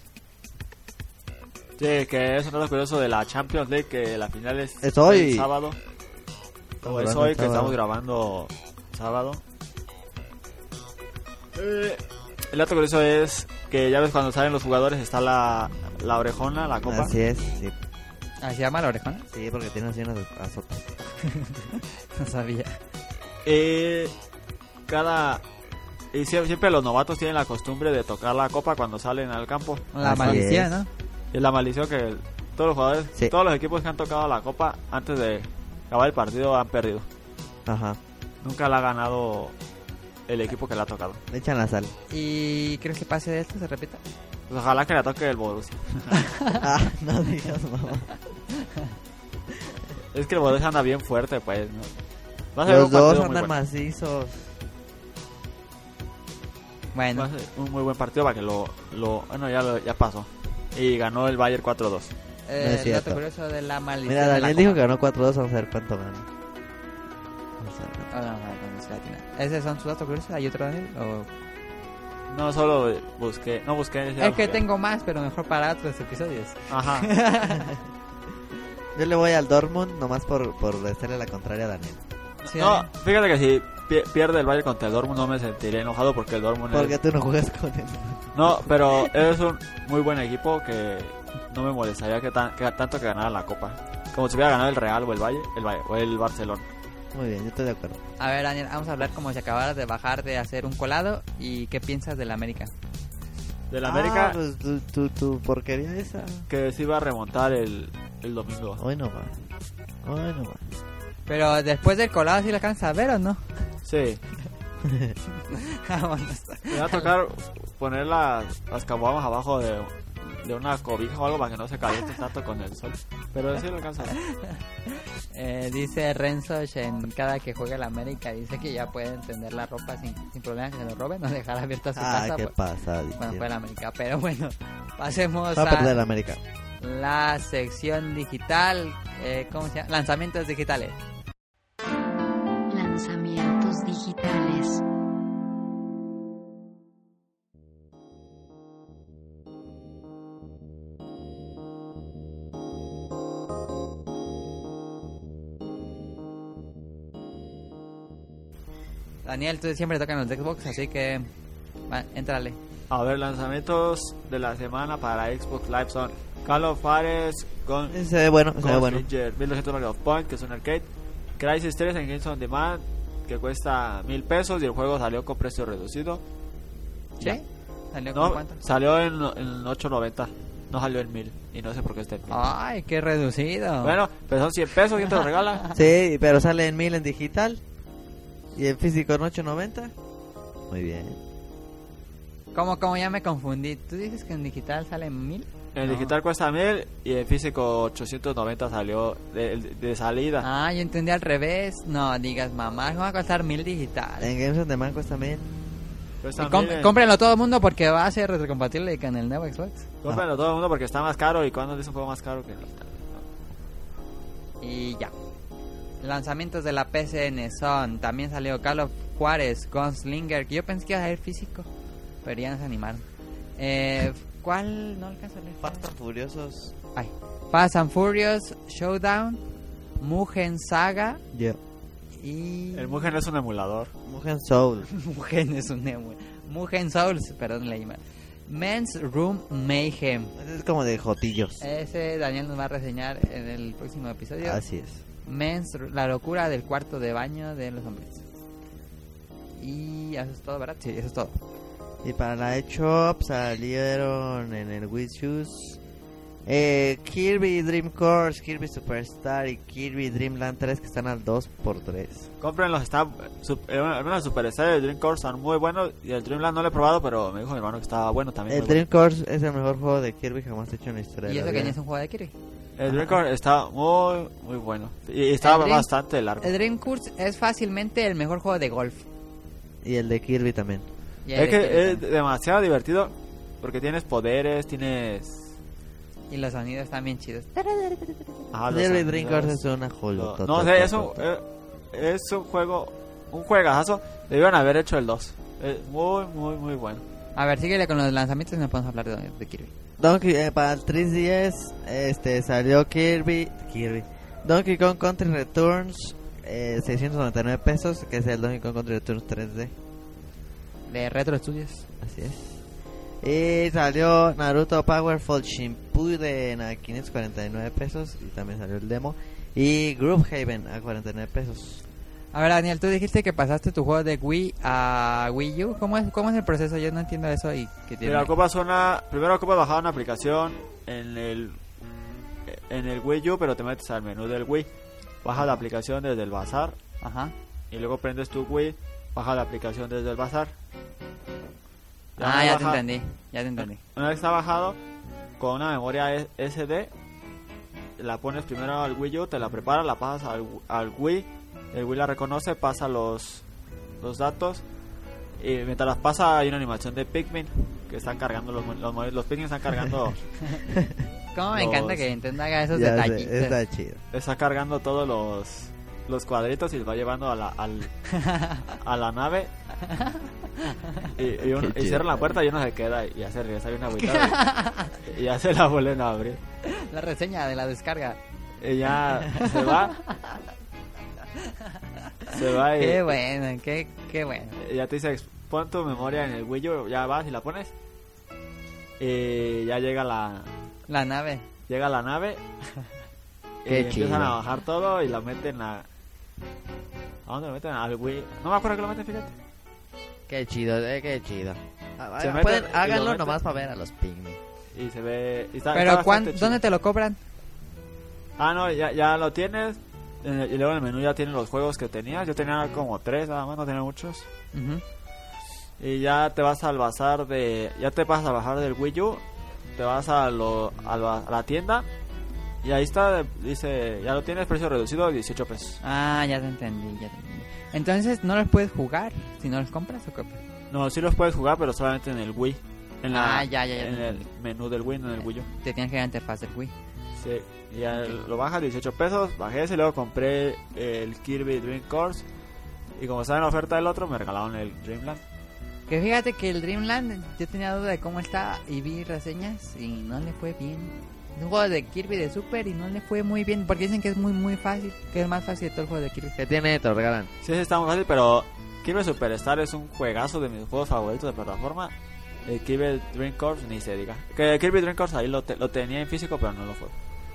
Sí, que es un dato curioso de la Champions League, que la final es, Es hoy. el sábado. O es grabando hoy el que sábado. estamos grabando sábado. Eh, el dato curioso es que ya ves cuando salen los jugadores está la, la orejona, la copa. Así es, sí. ¿Ah, se llama la orejona? Sí, porque tiene así unas azotas. No sabía. Eh, cada... Y sie- siempre los novatos tienen la costumbre de tocar la copa cuando salen al campo. La Así maldición, es. ¿no? Y la maldición que todos los jugadores, Sí. todos los equipos que han tocado la copa antes de acabar el partido han perdido. Ajá. Nunca la ha ganado el equipo que la ha tocado. Le echan la sal. ¿Y crees que pase de esto? ¿Se repita? Pues ojalá que la toque el Borussia. Ah, no digas, mamá. Es que el Borussia anda bien fuerte, pues, ¿no? Va a ser Los un partido dos muy andan bueno. macizos. Bueno, Va a ser un muy buen partido para que lo... lo bueno, ya, lo, ya pasó. Y ganó el Bayern cuatro dos. eh, no es el cierto. dato curioso de la maldición. Mira, de la Daniel dijo copa. que ganó cuatro dos, vamos a ver cuánto gana. Vamos a ver. Oh, no, no, no, no, no, no. ¿Esos son sus datos curiosos? ¿Hay otro, Daniel? ¿O... No, solo busqué... No busqué... Es que tengo más, pero mejor para otros episodios. Ajá. Yo le voy al Dortmund nomás por, por hacerle la contraria a Daniel. Sí, No, Daniel. fíjate que si pi- pierde el Bayern contra el Dortmund no me sentiría enojado porque el Dortmund Porque es... tú no juegas con él. No, pero es un muy buen equipo que no me molestaría que, tan, que tanto que ganara la Copa. Como si hubiera ganado el Real o el Valle, el Valle o el Barcelona. Muy bien, yo estoy de acuerdo. A ver, Daniel, vamos a hablar como si acabaras de bajar de hacer un colado. ¿Y qué piensas del América? Del América, Ah, pues tu, tu, tu porquería esa. que sí va a remontar el, el domingo. Hoy no va. Hoy no va. Pero después del colado, ¿sí lo alcanzas a ver o no? Sí, Vámonos. me va a tocar poner las, las caguamas abajo de, de una cobija o algo para que no se caliente tanto con el sol. Pero sí lo alcanza. Eh, dice Renzo en cada que juega el América, dice que ya pueden tender la ropa sin, sin problema que se lo roben o dejar abierta su Ah, casa. qué pues, pasa, cuando juega el América. Pero bueno, pasemos Va a perder a América. la sección digital. Eh, ¿Cómo se llama? Lanzamientos digitales. Lanzamientos digitales. Daniel, tú siempre tocan los de Xbox, así que va, éntrale. A ver, lanzamientos de la semana para Xbox Live son Call of Juarez con Se ve bueno, se ve bueno. mil doscientos Mario of Point, que es un arcade. Crysis tres en Games on Demand, que cuesta mil pesos y el juego salió con precio reducido. ¿Sí? Ya. ¿Salió con No, cuánto? salió en, en ocho noventa, no salió en mil. Y no sé por qué está en mil. Ay, qué reducido. Bueno, pero son cien pesos, ¿quién te lo regala? Sí, pero sale en mil en digital. Y en físico en ocho noventa. Muy bien. ¿Cómo, cómo ya me confundí? ¿Tú dices que en digital sale en mil? En No. digital cuesta mil y en físico ochocientos noventa salió de, de salida. Ah, yo entendí al revés. No digas, mamá, ¿cómo va a costar mil digital? En Games on Demand cuesta mil. Cuesta Y com- mil en- cómprenlo todo el mundo porque va a ser retrocompatible con el nuevo Xbox. Cómprenlo todo el mundo porque está más caro. Y cuando es un juego más caro que... Y ya. Lanzamientos de la P C N son... También salió Call of Juarez, Gunslinger, que yo pensé que iba a salir físico, pero ya no se animaron. Eh, ¿Cuál? No alcanzo a leer. Fast and Furiosos. Ay. Fast and Furious, Showdown, Mugen Saga Yo. y... El Mugen es un emulador. Mugen Soul. Mugen es un emo. Mugen Souls, perdón, leí mal. Men's Room Mayhem. Es como de jotillos. Ese Daniel nos va a reseñar en el próximo episodio. Así es. Men's, la locura del cuarto de baño de los hombres. Y eso es todo, ¿verdad? Sí, eso es todo. Y para la eShop salieron en el Wii Shoes eh, Kirby Dream Course, Kirby Superstar y Kirby Dream Land tres, que están al dos por tres. Cómprenlos, está... Sup, eh, al menos el Superstar y el Dream Course son muy buenos. Y el Dreamland no lo he probado, pero me dijo mi hermano que estaba bueno también. El muy Dream Course es el mejor juego de Kirby jamás hecho en la historia. Y de eso la que vida. ni es un juego de Kirby. bueno. El Dream Course está muy, muy bueno. Y, y estaba El Dream- bastante largo. El Dream Course es fácilmente el mejor juego de golf. Y el de Kirby también. Y el Es de que Kirby es también. demasiado divertido. Porque tienes poderes, tienes... Y los sonidos están bien chidos. Ajá, los Kirby Dream sonidos. Course es una No, joya. no sé, es un, eh, es un juego, un juegazo. Debieron haber hecho el dos. Es muy, muy, muy bueno. A ver, síguele con los lanzamientos y nos podemos hablar de, de Kirby. Donkey, eh, para el tres D S este, salió Kirby, Kirby Donkey Kong Country Returns, eh, seiscientos noventa y nueve pesos, que es el Donkey Kong Country Returns tres D. De Retro Studios. Así es. Y salió Naruto Powerful Shippuden a quinientos cuarenta y nueve pesos, y también salió el demo. Y Groove Haven a cuarenta y nueve pesos. A ver, Daniel, tú dijiste que pasaste tu juego de Wii a Wii U. ¿Cómo es, cómo es el proceso? Yo no entiendo eso y que tiene... Mira, ocupas una... Primero ocupas bajar una aplicación en el... En el Wii U, pero te metes al menú del Wii. Bajas la aplicación desde el bazar. Ajá. Y luego prendes tu Wii. Bajas la aplicación desde el bazar. Ya ah, ya baja... te entendí. Ya te entendí. Una vez está bajado, con una memoria S D, la pones primero al Wii U, te la preparas, la pasas al, al Wii. El Wii la reconoce, pasa los, los datos. Y mientras las pasa hay una animación de Pikmin que están cargando los los, los Pikmin están cargando. Cómo me los... encanta que Nintendo haga esos ya detallitos. Sé, está chido. Está cargando todos los los cuadritos y los va llevando a la al, a la nave. Y, y, uno, y cierra la puerta y uno se queda y ya se regresa una agüita y, y ya se la vuelven a abrir. La reseña de la descarga. Y ya se va. Se va y... Qué bueno, qué, qué bueno. Y ya te dice, pon tu memoria en el Wii U, ya vas y la pones. Y ya llega la... La nave. Llega la nave. Qué y chido. Empiezan a bajar todo y la meten a... ¿A dónde lo meten? Al Wii. No me acuerdo que lo meten, fíjate. Qué chido, eh, qué chido. Se Ah, meten, pueden, y háganlo lo meten. nomás para ver a los Pikmin. Y se ve... Y está, Pero está ¿cuán, chido. ¿dónde te lo cobran? Ah, no, ya, ya lo tienes. En el- y luego en el menú ya tienen los juegos que tenías. Yo tenía como tres, nada más, no tenía muchos. Uh-huh. Y ya te vas al bazar de... Ya te pasas a bajar del Wii U. Te vas a, lo, a, la, a la tienda. Y ahí está, dice... Ya lo tienes, precio reducido, dieciocho pesos. Ah, ya te entendí, ya te entendí. Entonces, ¿no los puedes jugar si no los compras o qué? No, sí los puedes jugar, pero solamente en el Wii. En la, Ah, ya, ya, ya. En el menú del Wii, no en el Wii U. Te tienes que ir a la interfaz del Wii. Sí, y ya lo bajas, dieciocho pesos. Bajé ese, luego compré el Kirby Dream Course. Y como estaba en oferta del otro, me regalaron el Dreamland. Que fíjate que el Dreamland, yo tenía duda de cómo está y vi reseñas y no le fue bien. Es un juego de Kirby de Super y no le fue muy bien porque dicen que es muy muy fácil, que es más fácil de todo el juego de Kirby. ¿Qué tiene? Te lo regalan. Sí, sí, está muy fácil, pero Kirby Superstar es un juegazo de mis juegos favoritos de plataforma. El Kirby Dream Course, ni se diga. Que Kirby Dream Course ahí lo, te, lo tenía en físico, pero no lo fue.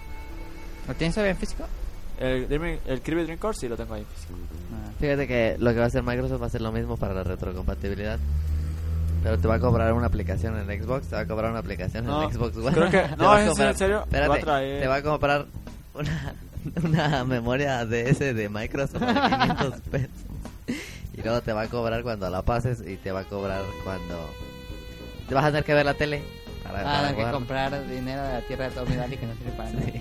¿Lo tienes todavía en físico? El, Dream- el Kirby Dream Course sí lo tengo ahí en físico. Ah. Fíjate que lo que va a hacer Microsoft va a hacer lo mismo para la retrocompatibilidad. Pero te va a cobrar una aplicación en Xbox, te va a cobrar una aplicación No, en Xbox One. creo que- Te no, va a ¿es comprar- en serio? Espérate, Te va a traer- te va a comprar una, una memoria D S de Microsoft de quinientos pesos. Y luego te va a cobrar cuando la pases y te va a cobrar cuando... Te vas a tener que ver la tele. Para, Ah, para hay que jugar. comprar dinero de la tierra de Tommy Daly que no sirve para nada. Sí.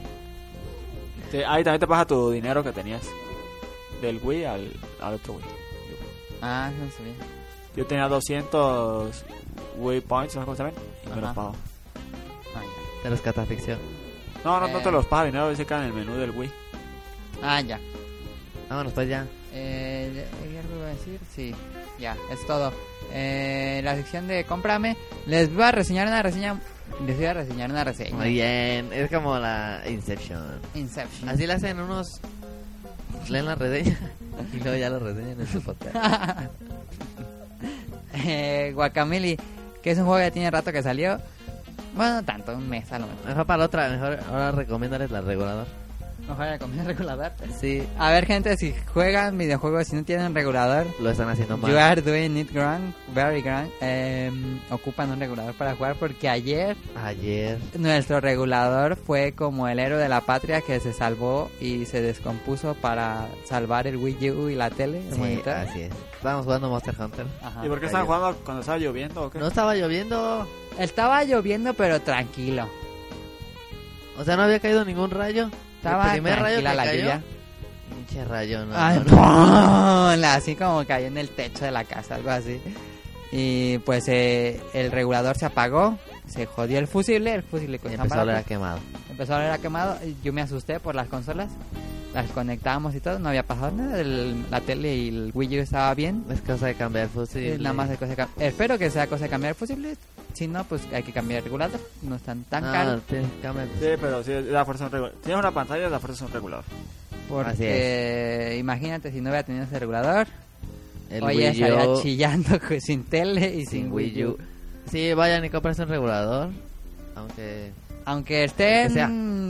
Sí, ahí también te pasa tu dinero que tenías del Wii al, al otro Wii. Ah, no sabía. Yo tenía doscientos Wii Points, ¿no? ¿Cómo se llaman? Y me Ajá. los pago. Ah, ya. De los cataficción. No, no, no Eh. te los paga dinero, dice que en el menú del Wii. Ah, ya. Vámonos pues ya. Eh, ¿hay algo que decir? Sí, ya, es todo. Eh, la sección de cómprame. Les voy a reseñar una reseña. Les voy a reseñar una reseña. Muy bien, es como la Inception. Inception. Así le hacen unos... Leen la reseña y luego ya lo reseñan en su podcast. eh, Guacamole, que es un juego que tiene rato que salió. Bueno, no tanto, un mes a lo mejor. Mejor para la otra, mejor ahora recomiéndales la regulador. Mejor la comida regulador. Sí, A ver, gente, si juegan videojuegos y no tienen regulador, lo están haciendo mal. you are doing it wrong, very wrong. Eh, ocupan un regulador para jugar porque ayer Ayer. nuestro regulador fue como el héroe de la patria que se salvó y se descompuso para salvar el Wii U y la tele. el Sí, monitor. así es. Estábamos jugando Monster Hunter. Ajá. ¿Y por qué estaban jugando cuando estaba lloviendo o qué? No estaba lloviendo. Estaba lloviendo, pero tranquilo. O sea, no había caído ningún rayo. Estaba el primer rayo que tranquila la cayó. lluvia. Pinche rayo, no. Ay, no, no. ¡pum! Así como cayó en el techo de la casa, algo así. Y pues eh, el regulador se apagó, se jodió el fusible, el fusible Y con empezó a oler a quemado. empezó a oler a quemado. Y yo me asusté por las consolas, las conectábamos y todo, no había pasado nada. El- la tele y el Wii U estaba bien. Es cosa de cambiar el fusible. Eh, Nada más de cosa de cam- espero que sea cosa de cambiar el fusible. Si no, pues hay que cambiar el regulador. No están tan Ah, caros. tienes que cambiar el Sí, pero sí, la fuerza es un regulador. Tienes una pantalla, la fuerza es un regulador. Porque imagínate si no hubiera tenido ese regulador. El Oye, Wii estaría U chillando con- sin tele y sin, sin Wii U. Sí, vayan y compren un regulador. Aunque... Aunque estén El que sea.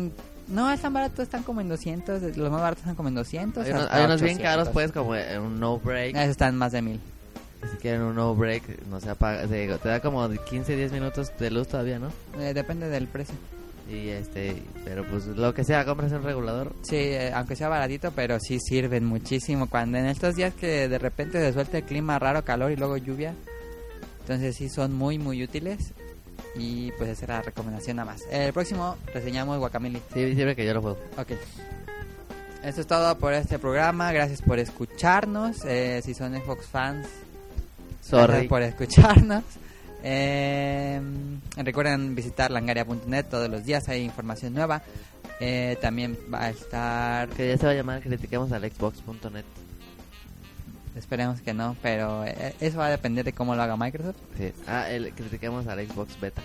No, están baratos, están como en doscientos. Los más baratos están como en doscientos. Hay unos, hasta hay unos bien ochocientos. caros, pues, como en un no break. Esos están más de mil. Si quieren un no break, no se apaga. Te, te da como quince, diez minutos de luz todavía, ¿no? Eh, depende del precio. Y este, pero pues lo que sea, compras un regulador. Sí, eh, aunque sea baratito, pero sí sirven muchísimo. Cuando en estos días que de repente se suelta el clima raro, calor y luego lluvia. Entonces sí son muy, muy útiles. Y pues esa era la recomendación nada más. El próximo reseñamos Guacamelee. Sí, sirve que yo lo juego. Ok. Esto es todo por este programa. Gracias por escucharnos. Eh, si son Xbox fans, Sorry. gracias por escucharnos. Eh, recuerden visitar langaria punto net todos los días. Hay información nueva. Eh, también va a estar... Que ya se va a llamar Critiquemos al Xbox punto net. Esperemos que no, pero eh, eso va a depender de cómo lo haga Microsoft. Sí. Ah, el Critiquemos al Xbox Beta.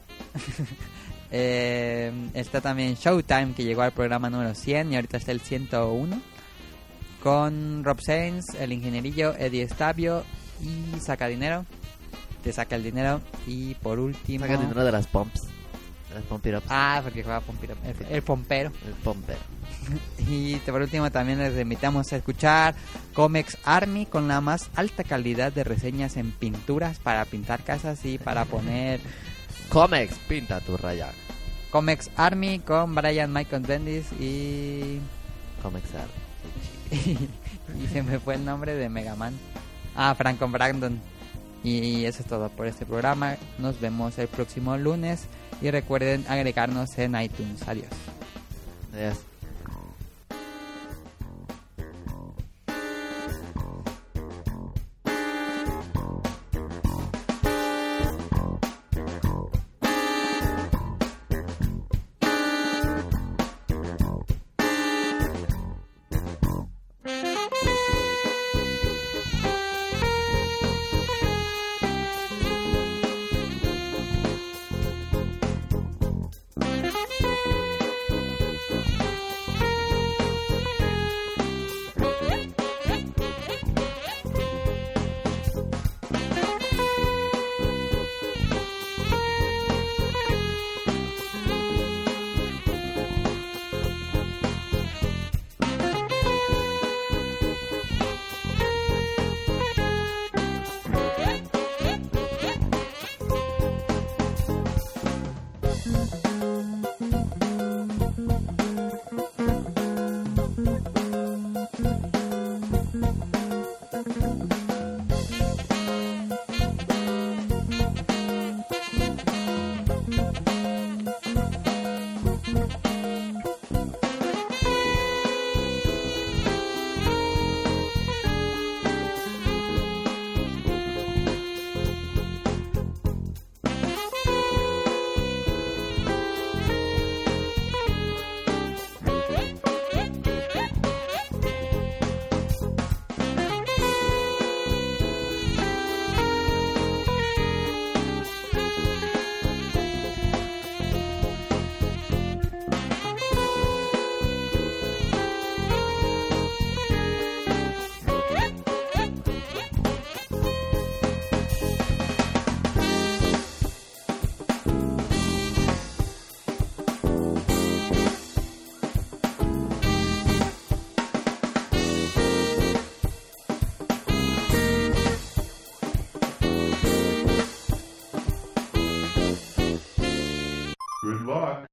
eh, está también Showtime, que llegó al programa número cien y ahorita está el ciento uno. Con Rob Sainz, el ingenierillo, Eddie Estavio y Saca Dinero. Te saca el dinero. Y por último... Saca el dinero de las pumps. De las pump it ups. Ah, porque juega Pump It Up. El, el pompero. El pompero. Y por último también les invitamos a escuchar Comex Army, con la más alta calidad de reseñas en pinturas para pintar casas y para poner... Comex, pinta tu raya. Comex Army con Brian Michael Bendis y... Comex Army. y, y se me fue el nombre de Mega Man. Ah, Franco Brandon. Y eso es todo por este programa. Nos vemos el próximo lunes. Y recuerden agregarnos en iTunes. Adiós. Adiós. Good luck.